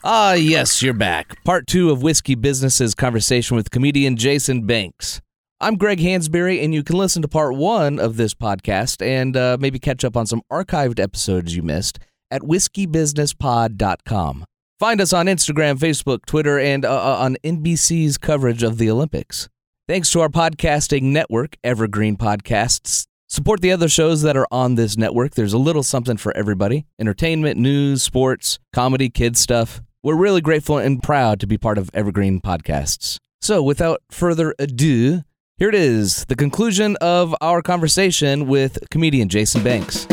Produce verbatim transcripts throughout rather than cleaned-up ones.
Ah, yes, you're back. Part two of Whiskey Business's conversation with comedian Jason Banks. I'm Greg Hansberry, and you can listen to part one of this podcast and uh, maybe catch up on some archived episodes you missed at whiskey business pod dot com. Find us on Instagram, Facebook, Twitter, and uh, on N B C's coverage of the Olympics. Thanks to our podcasting network, Evergreen Podcasts. Support the other shows that are on this network. There's a little something for everybody. Entertainment, news, sports, comedy, kids stuff. We're really grateful and proud to be part of Evergreen Podcasts. So without further ado, here it is, the conclusion of our conversation with comedian Jason Banks.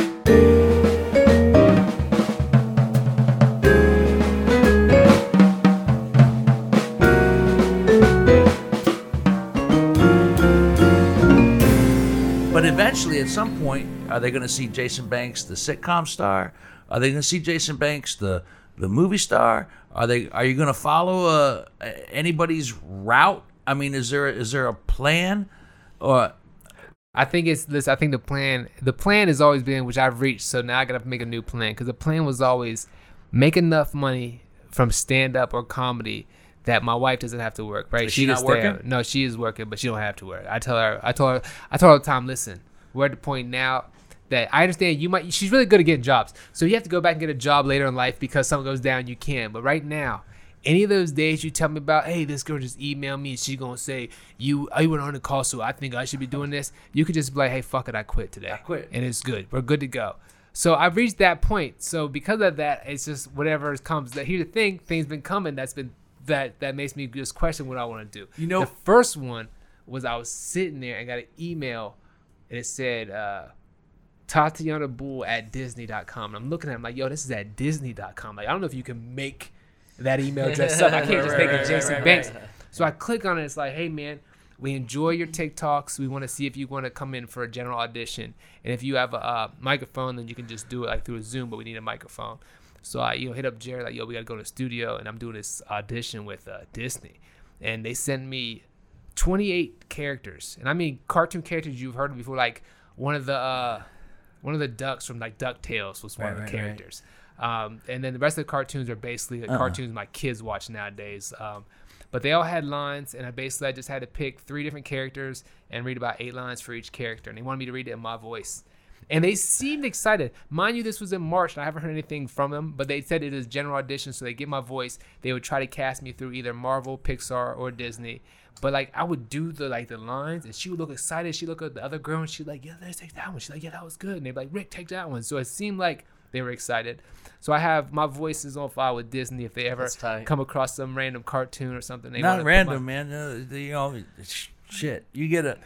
But eventually, at some point, are they going to see Jason Banks, the sitcom star? Are they going to see Jason Banks, the the movie star? Are they? Are you going to follow uh, anybody's route? I mean, is there is there a plan? Or I think it's this. I think the plan the plan has always been, which I've reached. So now I got to make a new plan, because the plan was always make enough money from stand up or comedy that my wife doesn't have to work, right? Is she, she not working? There. No, she is working, but she don't have to work. I tell her, I told her, I told her all the time, listen, we're at the point now that I understand you might, she's really good at getting jobs. So you have to go back and get a job later in life because something goes down, you can. But right now, any of those days you tell me about, hey, this girl just emailed me and she's going to say, you, I went on the call, so I think I should be doing this. You could just be like, hey, fuck it, I quit today. I quit. And it's good. We're good to go. So I've reached that point. So because of that, it's just whatever comes. Here's the thing, things been coming that's been, that that makes me just question what I want to do. You know, the first one was I was sitting there and got an email and it said uh, Tatiana Bull at Disney dot com. And I'm looking at it, I'm like, yo, this is at Disney dot com. Like, I don't know if you can make that email address up. I can't just make it Jason right, Banks. Right, right. So I click on it. It's like, hey, man, we enjoy your TikToks. We want to see if you want to come in for a general audition. And if you have a uh, microphone, then you can just do it like through a Zoom, but we need a microphone. So I, you know, hit up Jared like, yo, we gotta go to the studio, and I'm doing this audition with uh, Disney, and they send me twenty-eight characters, and I mean cartoon characters you've heard of before, like one of the uh, one of the ducks from like DuckTales was one right, of the right, characters, right. Um, and then the rest of the cartoons are basically like uh-huh. cartoons my kids watch nowadays. Um, but they all had lines, and I basically I just had to pick three different characters and read about eight lines for each character, and they wanted me to read it in my voice. And they seemed excited. Mind you, this was in March, and I haven't heard anything from them, but they said it is general audition, so they get my voice. They would try to cast me through either Marvel, Pixar, or Disney. But, like, I would do the, like, the lines, and she would look excited. She'd look at the other girl, and she'd like, yeah, let's take that one. She's like, yeah, that was good. And they'd be like, Rick, take that one. So it seemed like they were excited. So I have my voice is on file with Disney if they ever come across some random cartoon or something. They Not random, my- man. Uh, the, you know, shit. You get a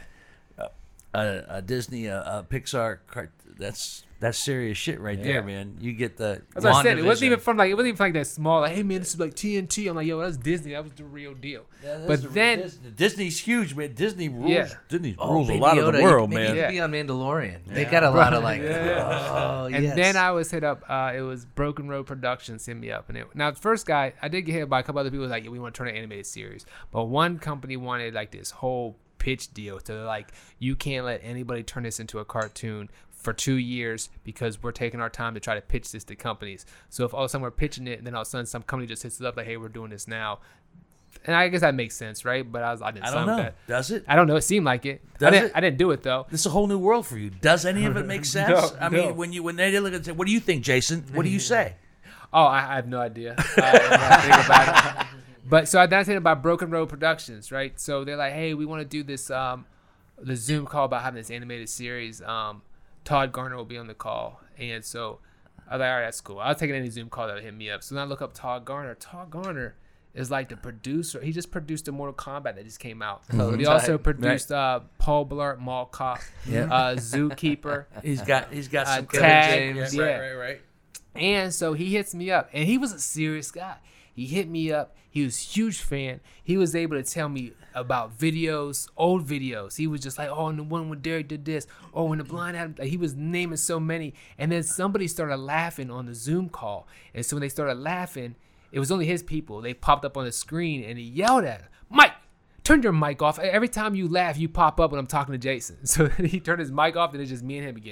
a, a Disney, a, a Pixar cart. That's that's serious shit right there, yeah. man. You get the. As I said, it wasn't even from like it wasn't even from like that small. Like, hey man, this is like T N T. I'm like, yo, that's Disney. That was the real deal. Yeah, but the, then Disney. Disney's huge, man. Disney rules. Yeah. Disney oh, rules a lot Yoda, of the world, you, man. They yeah. be on Mandalorian. Yeah. They got a lot of like. yeah. Oh, and yes. then I was hit up. Uh, it was Broken Road Productions hit me up, and it, now the first guy I did get hit by a couple other people like, yeah, we want to turn an animated series, but one company wanted like this whole pitch deal to like, you can't let anybody turn this into a cartoon for two years because we're taking our time to try to pitch this to companies. So if all of a sudden we're pitching it and then all of a sudden some company just hits it up like, hey, we're doing this now. And I guess that makes sense, right? But I was I didn't I don't know. That. Does it? I don't know. It seemed like it. Does I didn't, it? I didn't do it though. This is a whole new world for you. Does any of it make sense? no, I no. mean, when you when they look at it, what do you think, Jason? What do you say? Oh, I, I have no idea. I, I think about it. But so I then said about Broken Road Productions, right? So they're like, hey, we want to do this um, the Zoom call about having this animated series. Um, Todd Garner will be on the call. And so I was like, all right, that's cool. I was taking any Zoom call that would hit me up. So then I look up Todd Garner. Todd Garner is like the producer. He just produced the Mortal Kombat that just came out. Mm-hmm. He also produced right. uh, Paul Blart Mall Cop, yeah. uh, Zookeeper. He's got he's got some uh, Tag, James. Yeah. Right, right, right. And so he hits me up. And he was a serious guy. He hit me up. He was a huge fan. He was able to tell me about videos, old videos. He was just like, oh, and the one when Derek did this. Oh, when the blind Adam. Like, he was naming so many. And then somebody started laughing on the Zoom call. And so when they started laughing, it was only his people. They popped up on the screen and he yelled at him, Mike, turn your mic off. Every time you laugh, you pop up when I'm talking to Jason. So he turned his mic off and it's just me and him again.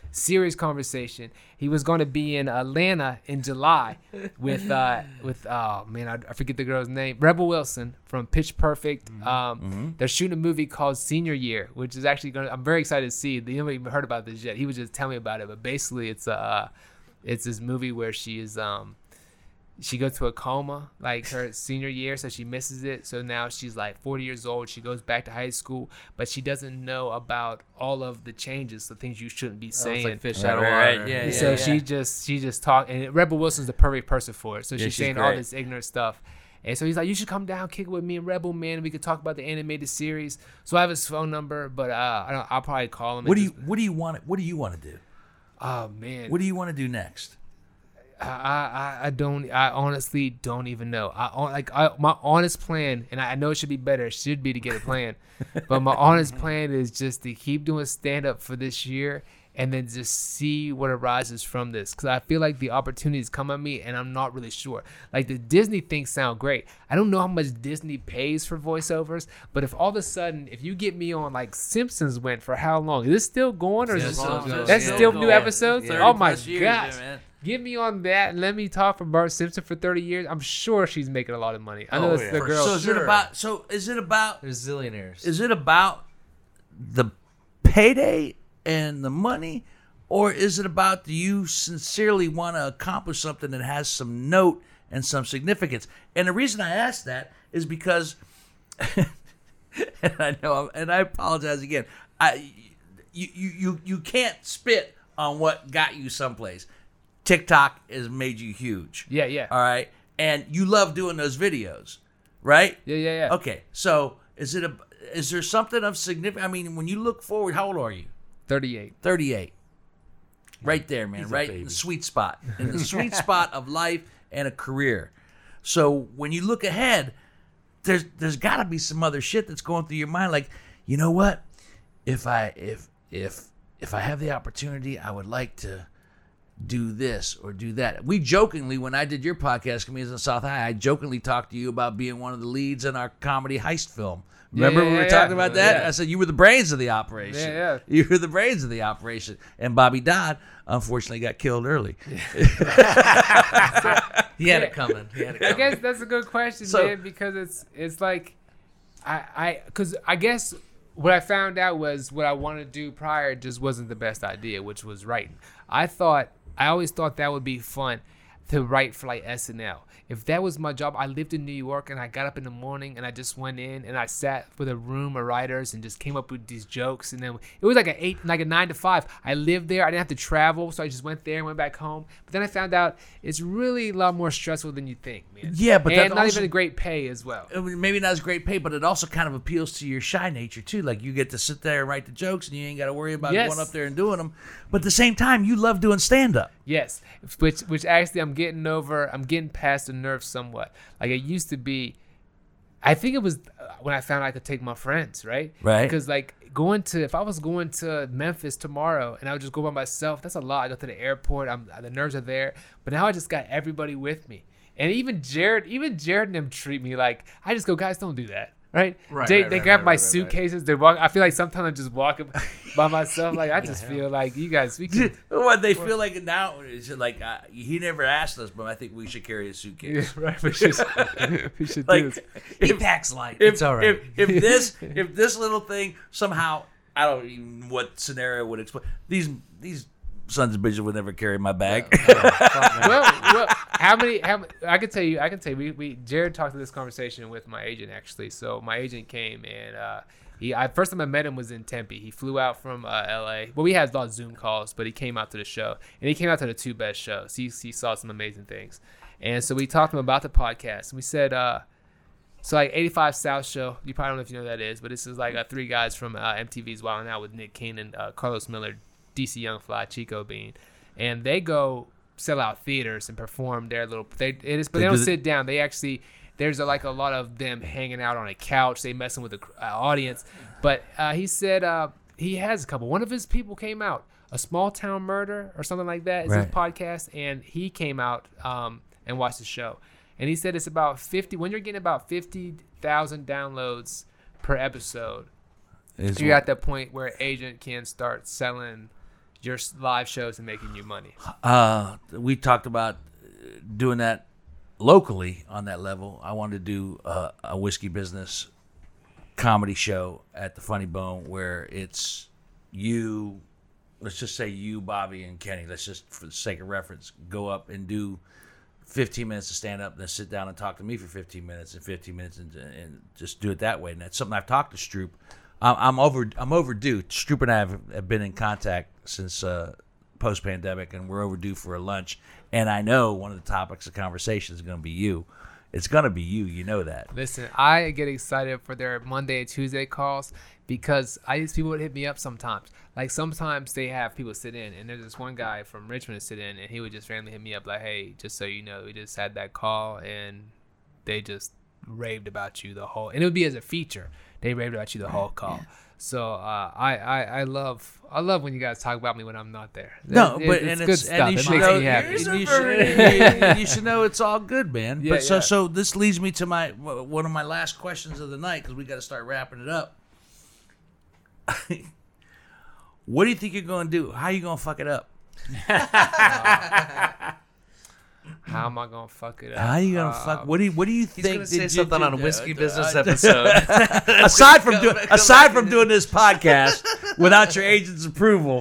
serious conversation. He was going to be in Atlanta in July with uh with oh man, I, I forget the girl's name, Rebel Wilson from Pitch Perfect. Um, Mm-hmm. they're shooting a movie called Senior Year, which is actually going. to I'm very excited to see. You haven't even heard about this yet. He was just telling me about it, but basically, it's a uh, it's this movie where she is um. She goes to a coma like her senior year, so she misses it. So now she's like forty years old. She goes back to high school, but she doesn't know about all of the changes, the things you shouldn't be saying. Oh, like fish Right, out of right, water. yeah, yeah. so she just she just talk, and Rebel Wilson's the perfect person for it. So Yeah, she's she's saying all great. this ignorant stuff. And so he's like, you should come down, kick it with me and Rebel, man. We could talk about the animated series. So I have his phone number, but uh, I don't, I'll probably call him. What do and you just- What do you want? What do you want to do? Oh man, What do you want to do next? I, I I don't I honestly don't even know. I hon- like I, my honest plan, and I know it should be better. It should be to get a plan, but my honest plan is just to keep doing stand up for this year, and then just see what arises from this. Because I feel like the opportunities come at me, and I'm not really sure. Like the Disney things sound great. I don't know how much Disney pays for voiceovers, but if all of a sudden, if you get me on like Simpsons went for how long? Is this still going, or is this Still going. that's Yeah. still new Yeah. episodes? thirty Oh my plus years, gosh. yeah, man. Get me on that and let me talk for Bart Simpson for thirty years. I'm sure she's making a lot of money. I know Oh, it's yeah. the For girl. So is it sure. about? So is it about? There's zillionaires. Is it about the payday and the money, or is it about do you sincerely want to accomplish something that has some note and some significance? And the reason I ask that is because, and I know, and I apologize again. I, you, you, you, you can't spit on what got you someplace. TikTok has made you huge. Yeah, yeah. All right, and you love doing those videos, right? Yeah, yeah, yeah. Okay, so is it a is there something of significant? I mean, when you look forward, how old are you? thirty-eight. thirty-eight. Right there, man. He's a Right in baby. the sweet spot, in the sweet spot of life and a career. So when you look ahead, there's there's got to be some other shit that's going through your mind. Like, you know what? If I if if if I have the opportunity, I would like to do this or do that. We jokingly, when I did your podcast, Comedians in South High, I jokingly talked to you about being one of the leads in our comedy heist film. Remember yeah, we were yeah, talking yeah. about that? Yeah. I said you were the brains of the operation. Yeah, yeah. You were the brains of the operation. And Bobby Dodd, unfortunately, got killed early. He had it coming. He had it I coming. guess that's a good question, So- man, because it's it's like I I because I guess what I found out was what I wanted to do prior just wasn't the best idea, which was writing. I thought I always thought that would be fun to write for like S N L. If that was my job, I lived in New York and I got up in the morning and I just went in and I sat with a room of writers and just came up with these jokes. And then it was like an eight, like a nine to five. I lived there. I didn't have to travel, so I just went there and went back home. But then I found out it's really a lot more stressful than you think, man. Yeah, but that and not also- even a great pay as well. I mean, maybe not as great pay, but it also kind of appeals to your shy nature too. Like you get to sit there and write the jokes, and you ain't got to worry about Yes. going up there and doing them. But at the same time, you love doing stand up. Yes, which which actually I'm getting over. I'm getting past the nerve somewhat. Like it used to be. I think it was uh, when I found I could take my friends, right? Right. Because like going to, if I was going to Memphis tomorrow and I would just go by myself, that's a lot. I go to the airport. I'm the nerves are there, but now I just got everybody with me, and even Jared, even Jared and them treat me like I just go, guys, don't do that. Right, Right, they right, they right, grab right, my right, right. suitcases. They walk. I feel like sometimes I'm just walking by myself. Like I just feel like you guys. We can. What they feel like now is like uh, he never asked us, but I think we should carry a Yeah, suitcase. right. We should, we should do Like this. He if, packs light. if, It's all right. if, if this if this little thing somehow, I don't even know what scenario would explain. These these sons of bitches would never carry my bag. well, well, how many? How many- I can tell you. I can tell you. We, we Jared talked to this conversation with my agent actually. So my agent came and uh, he. I first time I met him was in Tempe. He flew out from uh, L A. Well, we had a lot of Zoom calls, but he came out to the show and he came out to the two best shows. He he saw some amazing things, and so we talked to him about the podcast. And we said. Uh, So like eighty-five South Show, you probably don't know if you know what that is, but this is like uh, three guys from uh, M T V's Wild 'N Out with Nick Cannon, uh, Carlos Miller, D C Young Fly, Chico Bean, and they go sell out theaters and perform their little. They it is, but They they, do don't the- sit down. They actually there's a, like a lot of them hanging out on a couch. They messing with the uh, audience, but uh, he said uh, he has a couple. One of his people came out, a Small Town Murder or something like that is his Right. podcast, and he came out um, and watched the show. And he said it's about fifty. When you're getting about fifty thousand downloads per episode, Is you're at that point where agent can start selling your s- live shows and making you money? Uh, we talked about doing that locally on that level. I wanted to do a, a whiskey business comedy show at the Funny Bone where it's you, let's just say you, Bobby, and Kenny. Let's just, for the sake of reference, go up and do fifteen minutes to stand up, then sit down and talk to me for fifteen minutes and fifteen minutes, and, and just do it that way. And that's something I've talked to Stroop. I'm, I'm over. I'm overdue. Stroop and I have, have been in contact since uh, post pandemic, and we're overdue for a lunch. And I know one of the topics of conversation is going to be you. It's going to be you. You know that. Listen, I get excited for their Monday and Tuesday calls because I used people would hit me up sometimes. Like sometimes they have people sit in, and there's this one guy from Richmond to sit in, and he would just randomly hit me up like, "Hey, just so you know, we just had that call, and they just raved about you the whole." And it would be as a feature. They raved about you the whole call. So uh, I, I I love I love when you guys talk about me when I'm not there. No, It- but it's and good it's stuff. and you It should makes know me happy. you, you should, you should know it's all good, man. Yeah, but so yeah. so this leads me to my one of my last questions of the night because we got to start wrapping it up. What do you think you're going to do? How are you going to fuck it up? How am I gonna fuck it up? How are you going to Uh, fuck? What do you What do you He's think? gonna say did you something do- on a whiskey uh, business uh, episode. aside from doing aside from doing this podcast without your agent's approval.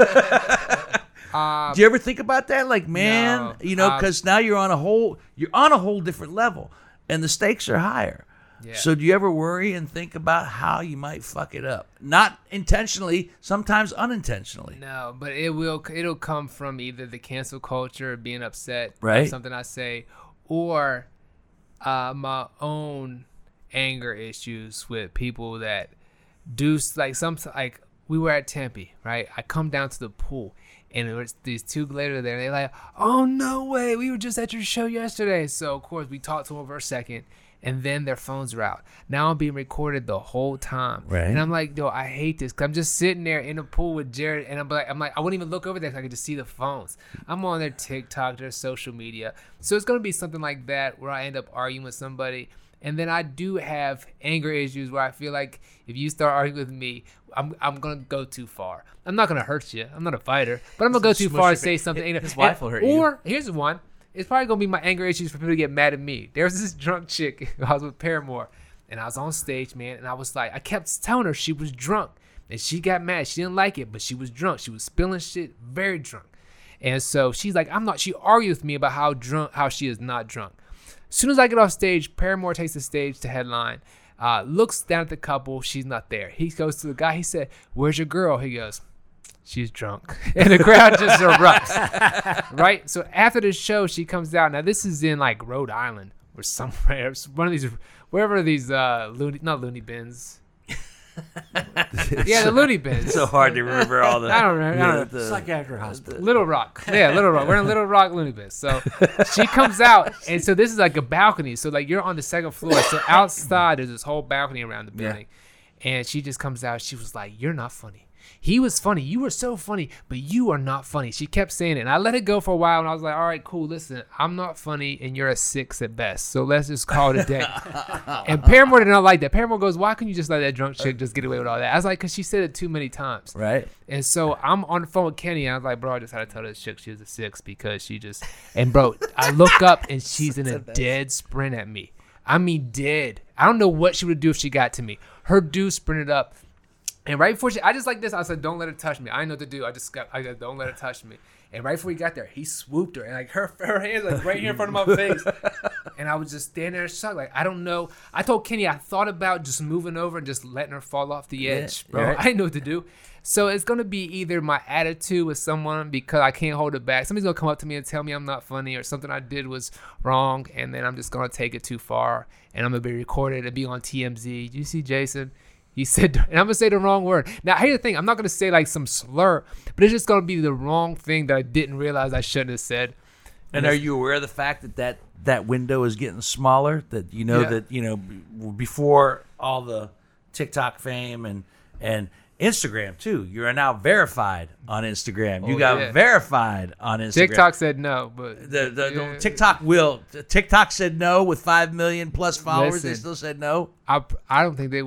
Uh, Do you ever think about that? Like, man, No, you know, uh, because now you're on a whole you're on a whole different level, and the stakes are higher. Yeah. So, do you ever worry and think about how you might fuck it up? Not intentionally, sometimes unintentionally. No, but it will. It'll come from either the cancel culture, being upset, by Right. something I say, or uh, my own anger issues with people that do s- like some like we were at Tempe, right? I come down to the pool, and there was these two later there. They're like, "Oh no way, we were just at your show yesterday." So of course we talked to them for a second. And then their phones are out. Now I'm being recorded the whole time. Right. And I'm like, yo, I hate this. Cause I'm just sitting there in the pool with Jared, and I'm like, I'm like, I wouldn't even look over there because I could just see the phones. I'm on their TikTok, their social media. So it's gonna be something like that where I end up arguing with somebody. And then I do have anger issues where I feel like if you start arguing with me, I'm I'm gonna go too far. I'm not gonna hurt you. I'm not a fighter, but I'm gonna go too Smush far your and say fa- something. his wife will hurt you. Or here's one. It's probably gonna be my anger issues for people to get mad at me. There was this drunk chick. I was with Paramore, and I was on stage, man, and I was like, I kept telling her she was drunk, and she got mad. She didn't like it, but she was drunk. She was spilling shit, very drunk, and so she's like, I'm not. She argued with me about how drunk, how she is not drunk. As soon as I get off stage, Paramore takes the stage to headline. Uh, looks down at the couple. She's not there. He goes to the guy. He said, "Where's your girl?" He goes, "She's drunk," and the crowd just erupts. Right? So after the show, she comes out. Now this is in like Rhode Island or somewhere. It's one of these, wherever these uh, loony, not loony bins. Yeah, the loony bins. It's so hard to remember all the. I don't know. I don't know. the- Psychiatric hospital. Little Rock. Yeah, Little Rock. We're in Little Rock Looney Bin. So she comes out, and so this is like a balcony. So like you're on the second floor. So outside there's this whole balcony around the building. And she just comes out. She was like, "You're not funny. He was funny. You were so funny, but you are not funny." She kept saying it. And I let it go for a while, and I was like, all right, cool. Listen, I'm not funny, and you're a six at best. So let's just call it a day. And Paramore did not like that. Paramore goes, "Why couldn't you just let that drunk chick just get away with all that?" I was like, because she said it too many times. Right. And so I'm on the phone with Kenny, and I was like, bro, I just had to tell this chick she was a six because she just, and bro, I look up and she's in a dead sprint at me. I mean, dead. I don't know what she would do if she got to me. Her dude sprinted up, and right before she, I just like this, I said, don't let her touch me. I didn't know what to do. I just got, I said, don't let her touch me. And right before he got there, he swooped her, and like her, her hands like right here in front of my face. And I was just standing there shocked. Like, I don't know. I told Kenny I thought about just moving over and just letting her fall off the edge, bro. right. I didn't know what to do. So it's going to be either my attitude with someone because I can't hold it back. Somebody's going to come up to me and tell me I'm not funny or something I did was wrong. And then I'm just going to take it too far. And I'm going to be recorded and be on T M Z. You see Jason? He said, and I'm going to say the wrong word. Now, here's the thing. I'm not going to say like some slur, but it's just going to be the wrong thing that I didn't realize I shouldn't have said. And are you aware of the fact that that, that window is getting smaller? That you know Yeah. that you know b- before all the TikTok fame and and Instagram too. You are now verified on Instagram. You Oh, got yeah. verified on Instagram. TikTok said no, but The, the, Yeah. the TikTok will. TikTok said no with five million plus followers. They Listen. still said no. I, I don't think they will.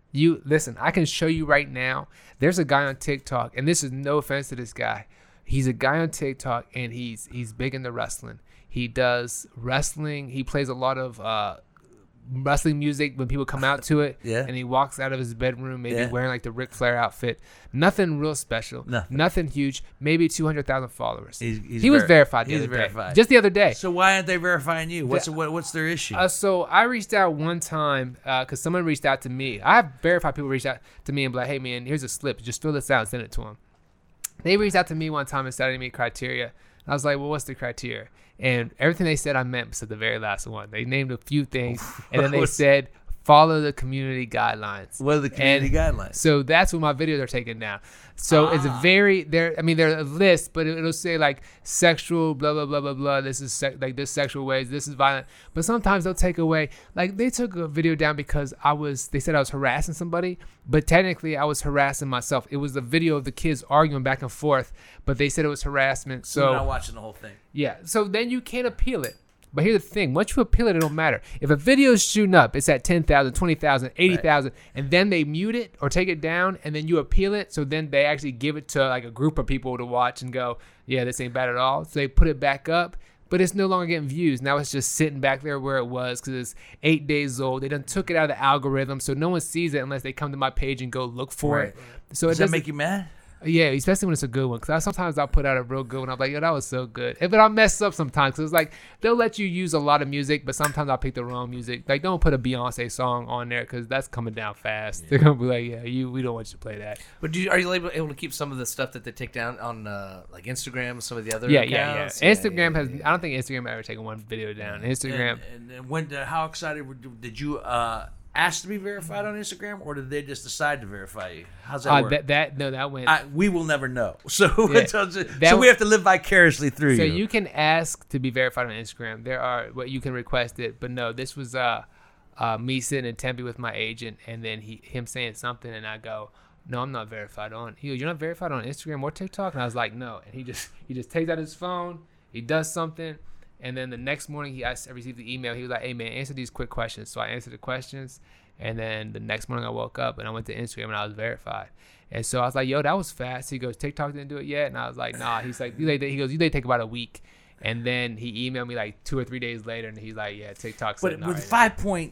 You listen, I can show you right now. There's a guy on TikTok, and this is no offense to this guy. He's a guy on TikTok, and he's he's big into wrestling. He does wrestling. He plays a lot of uh, wrestling music when people come out to it. Yeah. And he walks out of his bedroom maybe Yeah. wearing like the Ric Flair outfit. Nothing real special. Nothing. Nothing huge. Maybe two hundred thousand followers. He's- he's he was ver- verified the he's other verified. day. Just the other day. So why aren't they verifying you? What's The- what, what's their issue? Uh, so I reached out one time because someone reached out to me. I have verified people reached out to me and be like, hey, man, here's a slip. Just fill this out and send it to them. They reached out to me one time and started me criteria. I was like, well, what's the criteria? And everything they said I meant except the very last one. They named a few things, and then they What's- said, follow the community guidelines. what are the community and guidelines? So that's what my videos are taking now. So it's a Ah. very there. I mean, there's a list, but it'll say like sexual, blah blah blah blah blah. This is sec- like this sexual ways. This is violent. But sometimes they'll take away. Like they took a video down because I was. They said I was harassing somebody, but technically I was harassing myself. It was the video of the kids arguing back and forth, but they said it was harassment. So So you're not watching the whole thing. yeah. So then you can't appeal it. But here's the thing. Once you appeal it, it don't matter. If a video is shooting up, it's at ten thousand, twenty thousand, eighty thousand, and then they mute it or take it down, and then you appeal it, so then they actually give it to like a group of people to watch and go, yeah, this ain't bad at all. So they put it back up, but it's no longer getting views. Now it's just sitting back there where it was because it's eight days old. They done took it out of the algorithm, so no one sees it unless they come to my page and go look for Right. it. So Does it that doesn't make you mad? Yeah, especially when it's a good one. Because sometimes I'll put out a real good one. I'm like, yo, that was so good. But I'll mess up sometimes. Because it's like, they'll let you use a lot of music, but sometimes I'll pick the wrong music. Like, don't put a Beyonce song on there because that's coming down fast. Yeah. They're going to be like, yeah, you, we don't want you to play that. But do you, are you able, able to keep some of the stuff that they take down on uh, like Instagram, some of the other Yeah, yeah, yeah. accounts? Instagram yeah, has, yeah, I don't think Instagram ever taken one video down. Instagram. And, and, and when? How excited were, did you uh, ask to be verified on Instagram, or did they just decide to verify you? How's that Uh, work? that, that, no, that went. I, we will never know. So, Yeah. so, That so we w- have to live vicariously through So you. you can ask to be verified on Instagram. There are what you can request it, but no, this was uh, uh, me sitting in Tempe with my agent, and then he him saying something, and I go, no, I'm not verified on. He goes, you're not verified on Instagram or TikTok, and I was like, no. And he just he just takes out his phone, he does something, and then the next morning he I received the email. He was like, hey man, answer these quick questions. So I answered the questions, and then the next morning I woke up and I went to Instagram and I was verified. And so I was like, yo, that was fast. He goes, TikTok didn't do it yet. And I was like, nah. He's like, he goes, you they take about a week. And then he emailed me like two or three days later, and he's like, yeah, TikTok's but sitting with alright. five point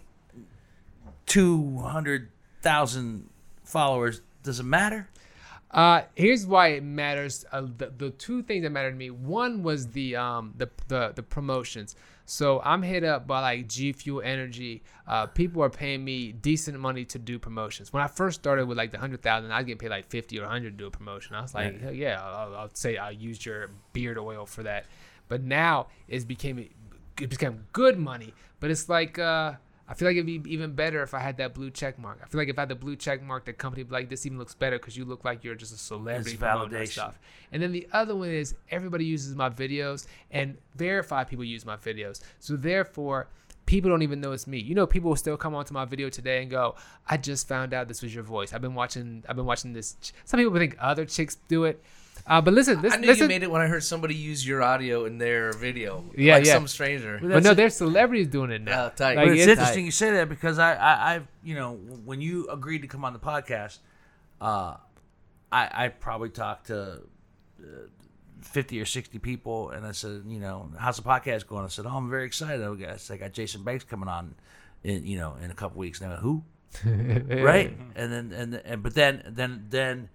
two hundred thousand followers, does it matter? Uh, here's why it matters. Uh, the, the two things that mattered to me. One was the um the the, the promotions. So I'm hit up by like G Fuel Energy. Uh, people are paying me decent money to do promotions. When I first started with like the hundred thousand, I was getting paid like fifty or a hundred to do a promotion. I was like, hell yeah, I'll, I'll say I'll use your beard oil for that. But now it's became it became good money. But it's like uh. I feel like it'd be even better if I had that blue check mark. I feel like if I had the blue check mark, the company would be like, this even looks better because you look like you're just a celebrity. It's promoting our validation. stuff. And then the other one is everybody uses my videos, and verified people use my videos. So therefore, people don't even know it's me. You know, people will still come onto my video today and go, I just found out this was your voice. I've been watching I've been watching this. Ch-. Some people think other chicks do it. Uh, but listen, I listen, knew listen. you made it when I heard somebody use your audio in their video. Yeah, like yeah. some stranger. But no, there's celebrities doing it now. Uh, tight. Like, But it's, it's interesting tight. you say that because I, I, I've, you know, when you agreed to come on the podcast, uh, I, I probably talked to uh, fifty or sixty people, and I said, you know, how's the podcast going? I said, oh, I'm very excited. I got, I got Jason Banks coming on, in you know, in a couple weeks. And I went, who? Right? And then, and and but then, then, then,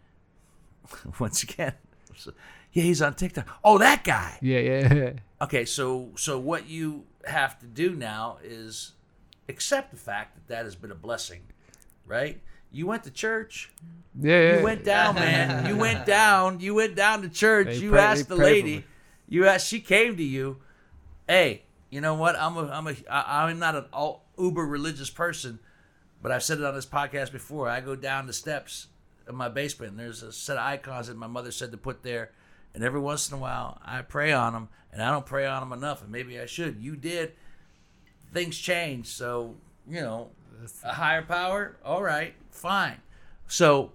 once again, so, yeah, he's on TikTok. Oh, that guy. Yeah, yeah. Okay, so so what you have to do now is accept the fact that that has been a blessing, right? You went to church. Yeah, yeah. You went down, man. You went down. You went down to church. They You pray- asked they the pray for lady. me. You asked. She came to you. Hey, you know what? I'm a. I'm a. I, I'm not an all, uber religious person, but I've said it on this podcast before. I go down the steps of my basement, and there's a set of icons that my mother said to put there. And every once in a while, I pray on them, and I don't pray on them enough, and maybe I should. You did. Things change, so, you know, a higher power, all right, fine. So,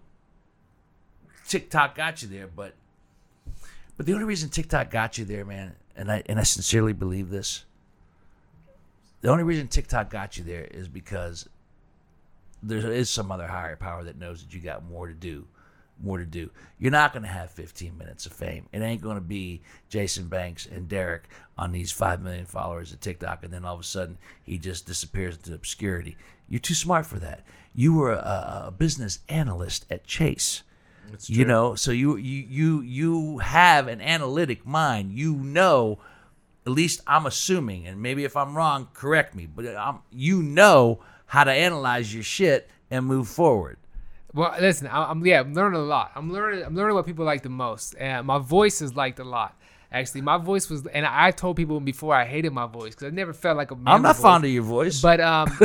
TikTok got you there, but but the only reason TikTok got you there, man, and I and I sincerely believe this, the only reason TikTok got you there is because there is some other higher power that knows that you got more to do. More to do. You're not going to have fifteen minutes of fame. It ain't going to be Jason Banks and Derek on these five million followers at TikTok, and then all of a sudden he just disappears into obscurity. You're too smart for that. You were a, a business analyst at Chase. That's true. You know, so you you you you have an analytic mind. You know, at least I'm assuming, and maybe if I'm wrong, correct me. But I'm, you know how to analyze your shit and move forward. Well, listen, I- I'm yeah, I'm learning a lot. I'm learning, I'm learning what people like the most, and my voice is liked a lot. Actually, my voice was, and I told people before I hated my voice because I never felt like a. I'm not voice. fond of your voice, But um,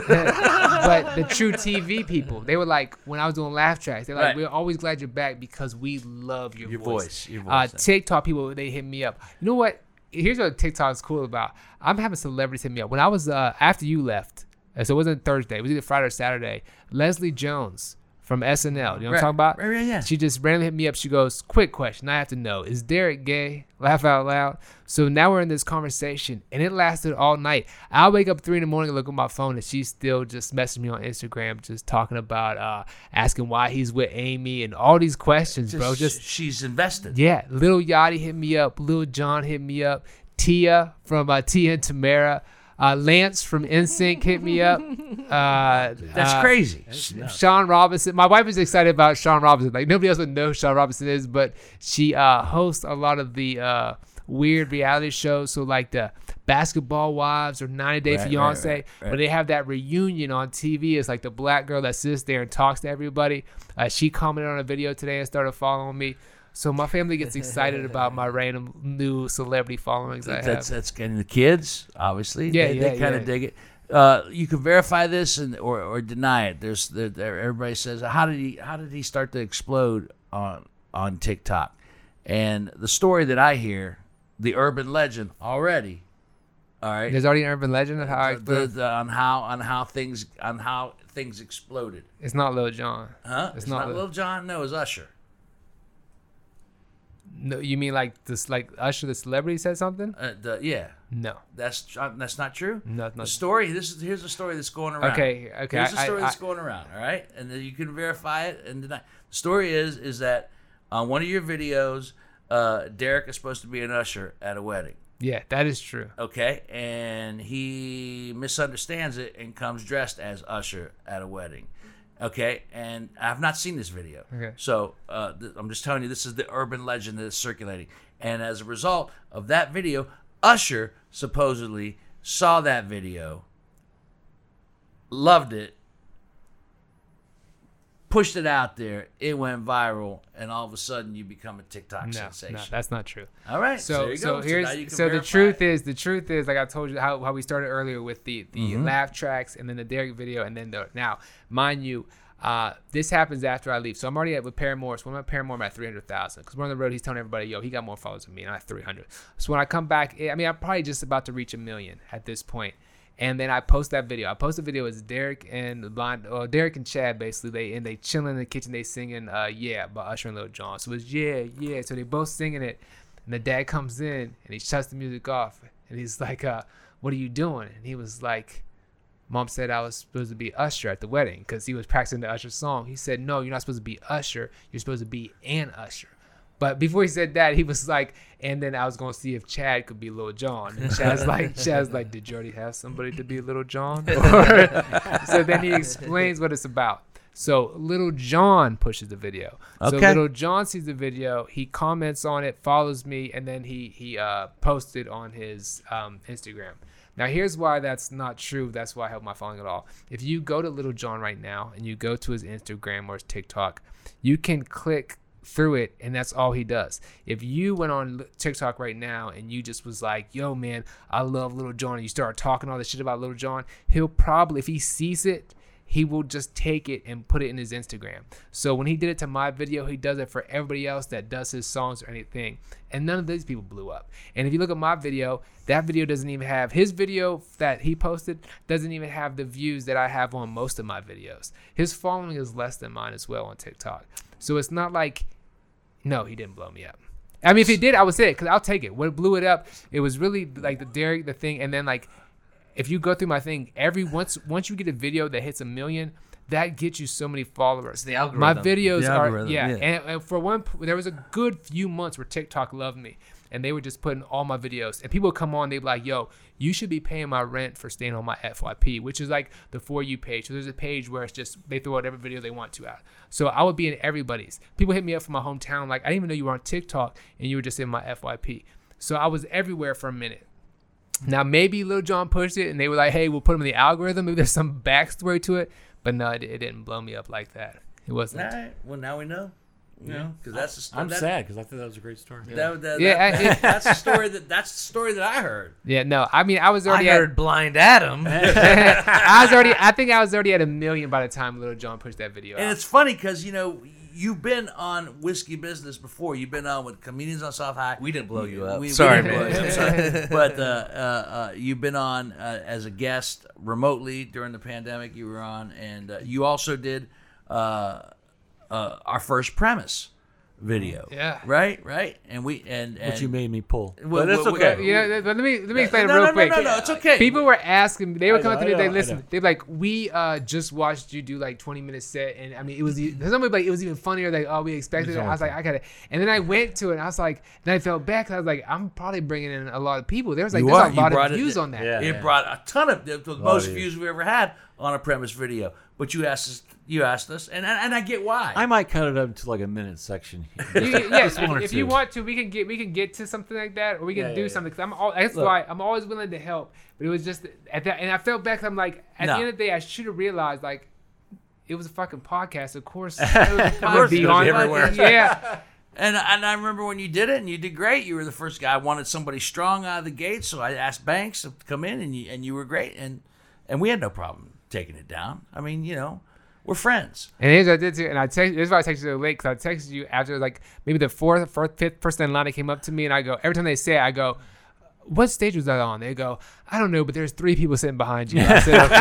but the True T V people, they were like, when I was doing laugh tracks, they're like, Right. we're always glad you're back because we love your, Your voice. voice, your Uh, voice. TikTok people, they hit me up. You know what? Here's what TikTok's cool about. I'm having celebrities hit me up. When I was uh, after you left, uh, so it wasn't Thursday, it was either Friday or Saturday. Leslie Jones from S N L, you know what I'm Right. talking about? Right, right, yeah. She just randomly hit me up. She goes, quick question. I have to know. Is Derek gay? Laugh out loud. So now we're in this conversation, and it lasted all night. I wake up three in the morning and look at my phone, and she's still just messaging me on Instagram, just talking about, uh, asking why he's with Amy and all these questions, bro. Just, she's invested. yeah. Lil Yachty hit me up. Lil Jon hit me up. Tia from uh, Tia and Tamara. Uh, Lance from N Sync hit me up. Uh, That's uh, crazy. Sean Robinson. My wife is excited about Sean Robinson. Like nobody else would know who Sean Robinson is, but she uh, hosts a lot of the uh, weird reality shows. So like the Basketball Wives or ninety Day Right, right, Fiance, right, right. where they have that reunion on T V. It's like the black girl that sits there and talks to everybody. Uh, she commented on a video today and started following me. So my family gets excited about my random new celebrity followings I have. That's that's getting the kids, obviously. Yeah, they, yeah, they kind of yeah. dig it. Uh, you can verify this and or, or deny it. There's there, there, everybody says how did he how did he start to explode on on TikTok? And the story that I hear, the urban legend already. All right, There's already an urban legend of how I the, the, on how on how things on how things exploded. It's not Lil Jon. Huh? It's It's, not not Lil- Lil Jon. No, it's Usher. No, you mean like this? Like Usher, the celebrity, said something? Uh, the, yeah, No, that's uh, that's not true. no, no. The story. This is here's a story that's going around. Okay, okay. Here's a I- story I- that's going around. All right, and then you can verify it and deny. The story is is that on one of your videos, uh, Derek is supposed to be an usher at a wedding. Yeah, that is true. Okay, and he misunderstands it and comes dressed as Usher at a wedding. Okay, and I've not seen this video. Okay. So uh, th- I'm just telling you, this is the urban legend that is circulating. And as a result of that video, Usher supposedly saw that video, loved it, pushed it out there, it went viral, and all of a sudden you become a TikTok No, sensation. no, that's not true. All right, So, there you so go. here's now you can so the verify truth it. is the truth is like I told you how, how we started earlier with the the Mm-hmm. laugh tracks and then the Derek video and then the now mind you. Uh, this happens after I leave. So I'm already at with Paramore. So when I'm at Paramore, I'm at three hundred thousand. Because we're on the road, he's telling everybody, yo, he got more followers than me, and I'm at three hundred. So when I come back, I mean, I'm probably just about to reach a million at this point. And then I post that video. I post the video as Derek and the blind, or Derek and Chad basically. They and they chilling in the kitchen. They singing, uh, yeah, by Usher and Lil Jon. So it's yeah, yeah. So they both singing it, and the dad comes in and he shuts the music off, and he's like, uh, "What are you doing?" And he was like, "Mom said I was supposed to be Usher at the wedding because he was practicing the Usher song." He said, "No, you're not supposed to be Usher. You're supposed to be an Usher." But before he said that, he was like, and then I was going to see if Chad could be Lil Jon. And Chad's like, Chad's like, did you already have somebody to be Lil Jon? Or, so then he explains what it's about. So Lil Jon pushes the video. So Okay. Lil Jon sees the video. He comments on it, follows me, and then he, he uh, posted on his um, Instagram. Now, here's why that's not true. That's why I help my following at all. If you go to Lil Jon right now and you go to his Instagram or his TikTok, you can click through it and that's all he does. If you went on TikTok right now and you just was like, yo man, I love Lil Jon, and you start talking all this shit about Lil Jon, he'll probably, if he sees it, he will just take it and put it in his Instagram. So when he did it to my video, he does it for everybody else that does his songs or anything. And none of these people blew up. And if you look at my video, that video doesn't even have, his video that he posted doesn't even have the views that I have on most of my videos. His following is less than mine as well on TikTok. So it's not like, no, he didn't blow me up. I mean, if he did, I would say it because I'll take it. What blew it up, it was really like the Derek, the thing, and then like, if you go through my thing, every once once you get a video that hits a million, that gets you so many followers. It's the algorithm. My videos The are algorithm, yeah, yeah. And, and for one, there was a good few months where TikTok loved me, and they were just putting all my videos. And people would come on, they'd be like, "Yo, you should be paying my rent for staying on my F Y P," which is like the For You page. So there's a page where it's just they throw out every video they want to out. So I would be in everybody's. People hit me up from my hometown, like, "I didn't even know you were on TikTok, and you were just in my F Y P." So I was everywhere for a minute. Now maybe Lil Jon pushed it, and they were like, "Hey, we'll put him in the algorithm. Maybe there's some backstory to it." But no, it, it didn't blow me up like that. It wasn't. All right. Well, now we know. You know, because that's a, I'm that, sad because I thought that was a great story. That, that, Yeah, that- I- it- that's the story that that's the story that I heard. Yeah, no. I mean, I was I already heard Blind Adam. at. I was already. I think I was already at a million by the time Lil Jon pushed that video And out. it's funny because you know you've been on Whiskey Business before. You've been on with Comedians on South High. We didn't blow you up. We- we Sorry, didn't blow man. you up, sorry. But uh, uh, uh, you've been on uh, as a guest remotely during the pandemic. You were on, and uh, you also did uh, uh, our first premise video. Yeah. Right. Right. And we and, and Which you made me pull. Well, But it's well, okay. well, You know, let me let me explain No, it real no, no, quick. no, no, it's okay. People were asking. They were I coming know, to me. I They know, I listen. know. They're like, "We uh, just watched you do like twenty minute set, and I mean, it was e- somebody like it was even funnier. Like, oh, we expected it." I was like, "I got it." And then I went to it. And I was like, then I felt bad 'cause I was like, "I'm probably bringing in a lot of people." There was like, You there's are. a You lot brought of it- views on that. Yeah. It brought a ton of the, the of most views. views we ever had on a premise video. But you asked us. You asked us, and and I get why. I might cut it up to like a minute section. Here. You, yes, one or if, if you two. want to, we can get we can get to something like that, or we can Yeah, do yeah, something. Cause I'm all, that's Look. why I'm always willing to help. But it was just at that, and I felt bad. 'Cause I'm like, at No. the end of the day, I should have realized like it was a fucking podcast. Of course, it was Of gonna course be it's gonna on be everywhere. Yeah, And and I remember when you did it, and you did great. You were the first guy. I wanted somebody strong out of the gate, so I asked Banks to come in, and you and you were great, and and we had no problem taking it down. I mean, you know, we're friends. and here's what I did too. And I text. This is why I texted you late because I texted you after like maybe the fourth, fourth, fifth person in line that came up to me, and I go every time they say it, I go, "What stage was that on?" They go, "I don't know, but there's three people sitting behind you." I said, "Okay."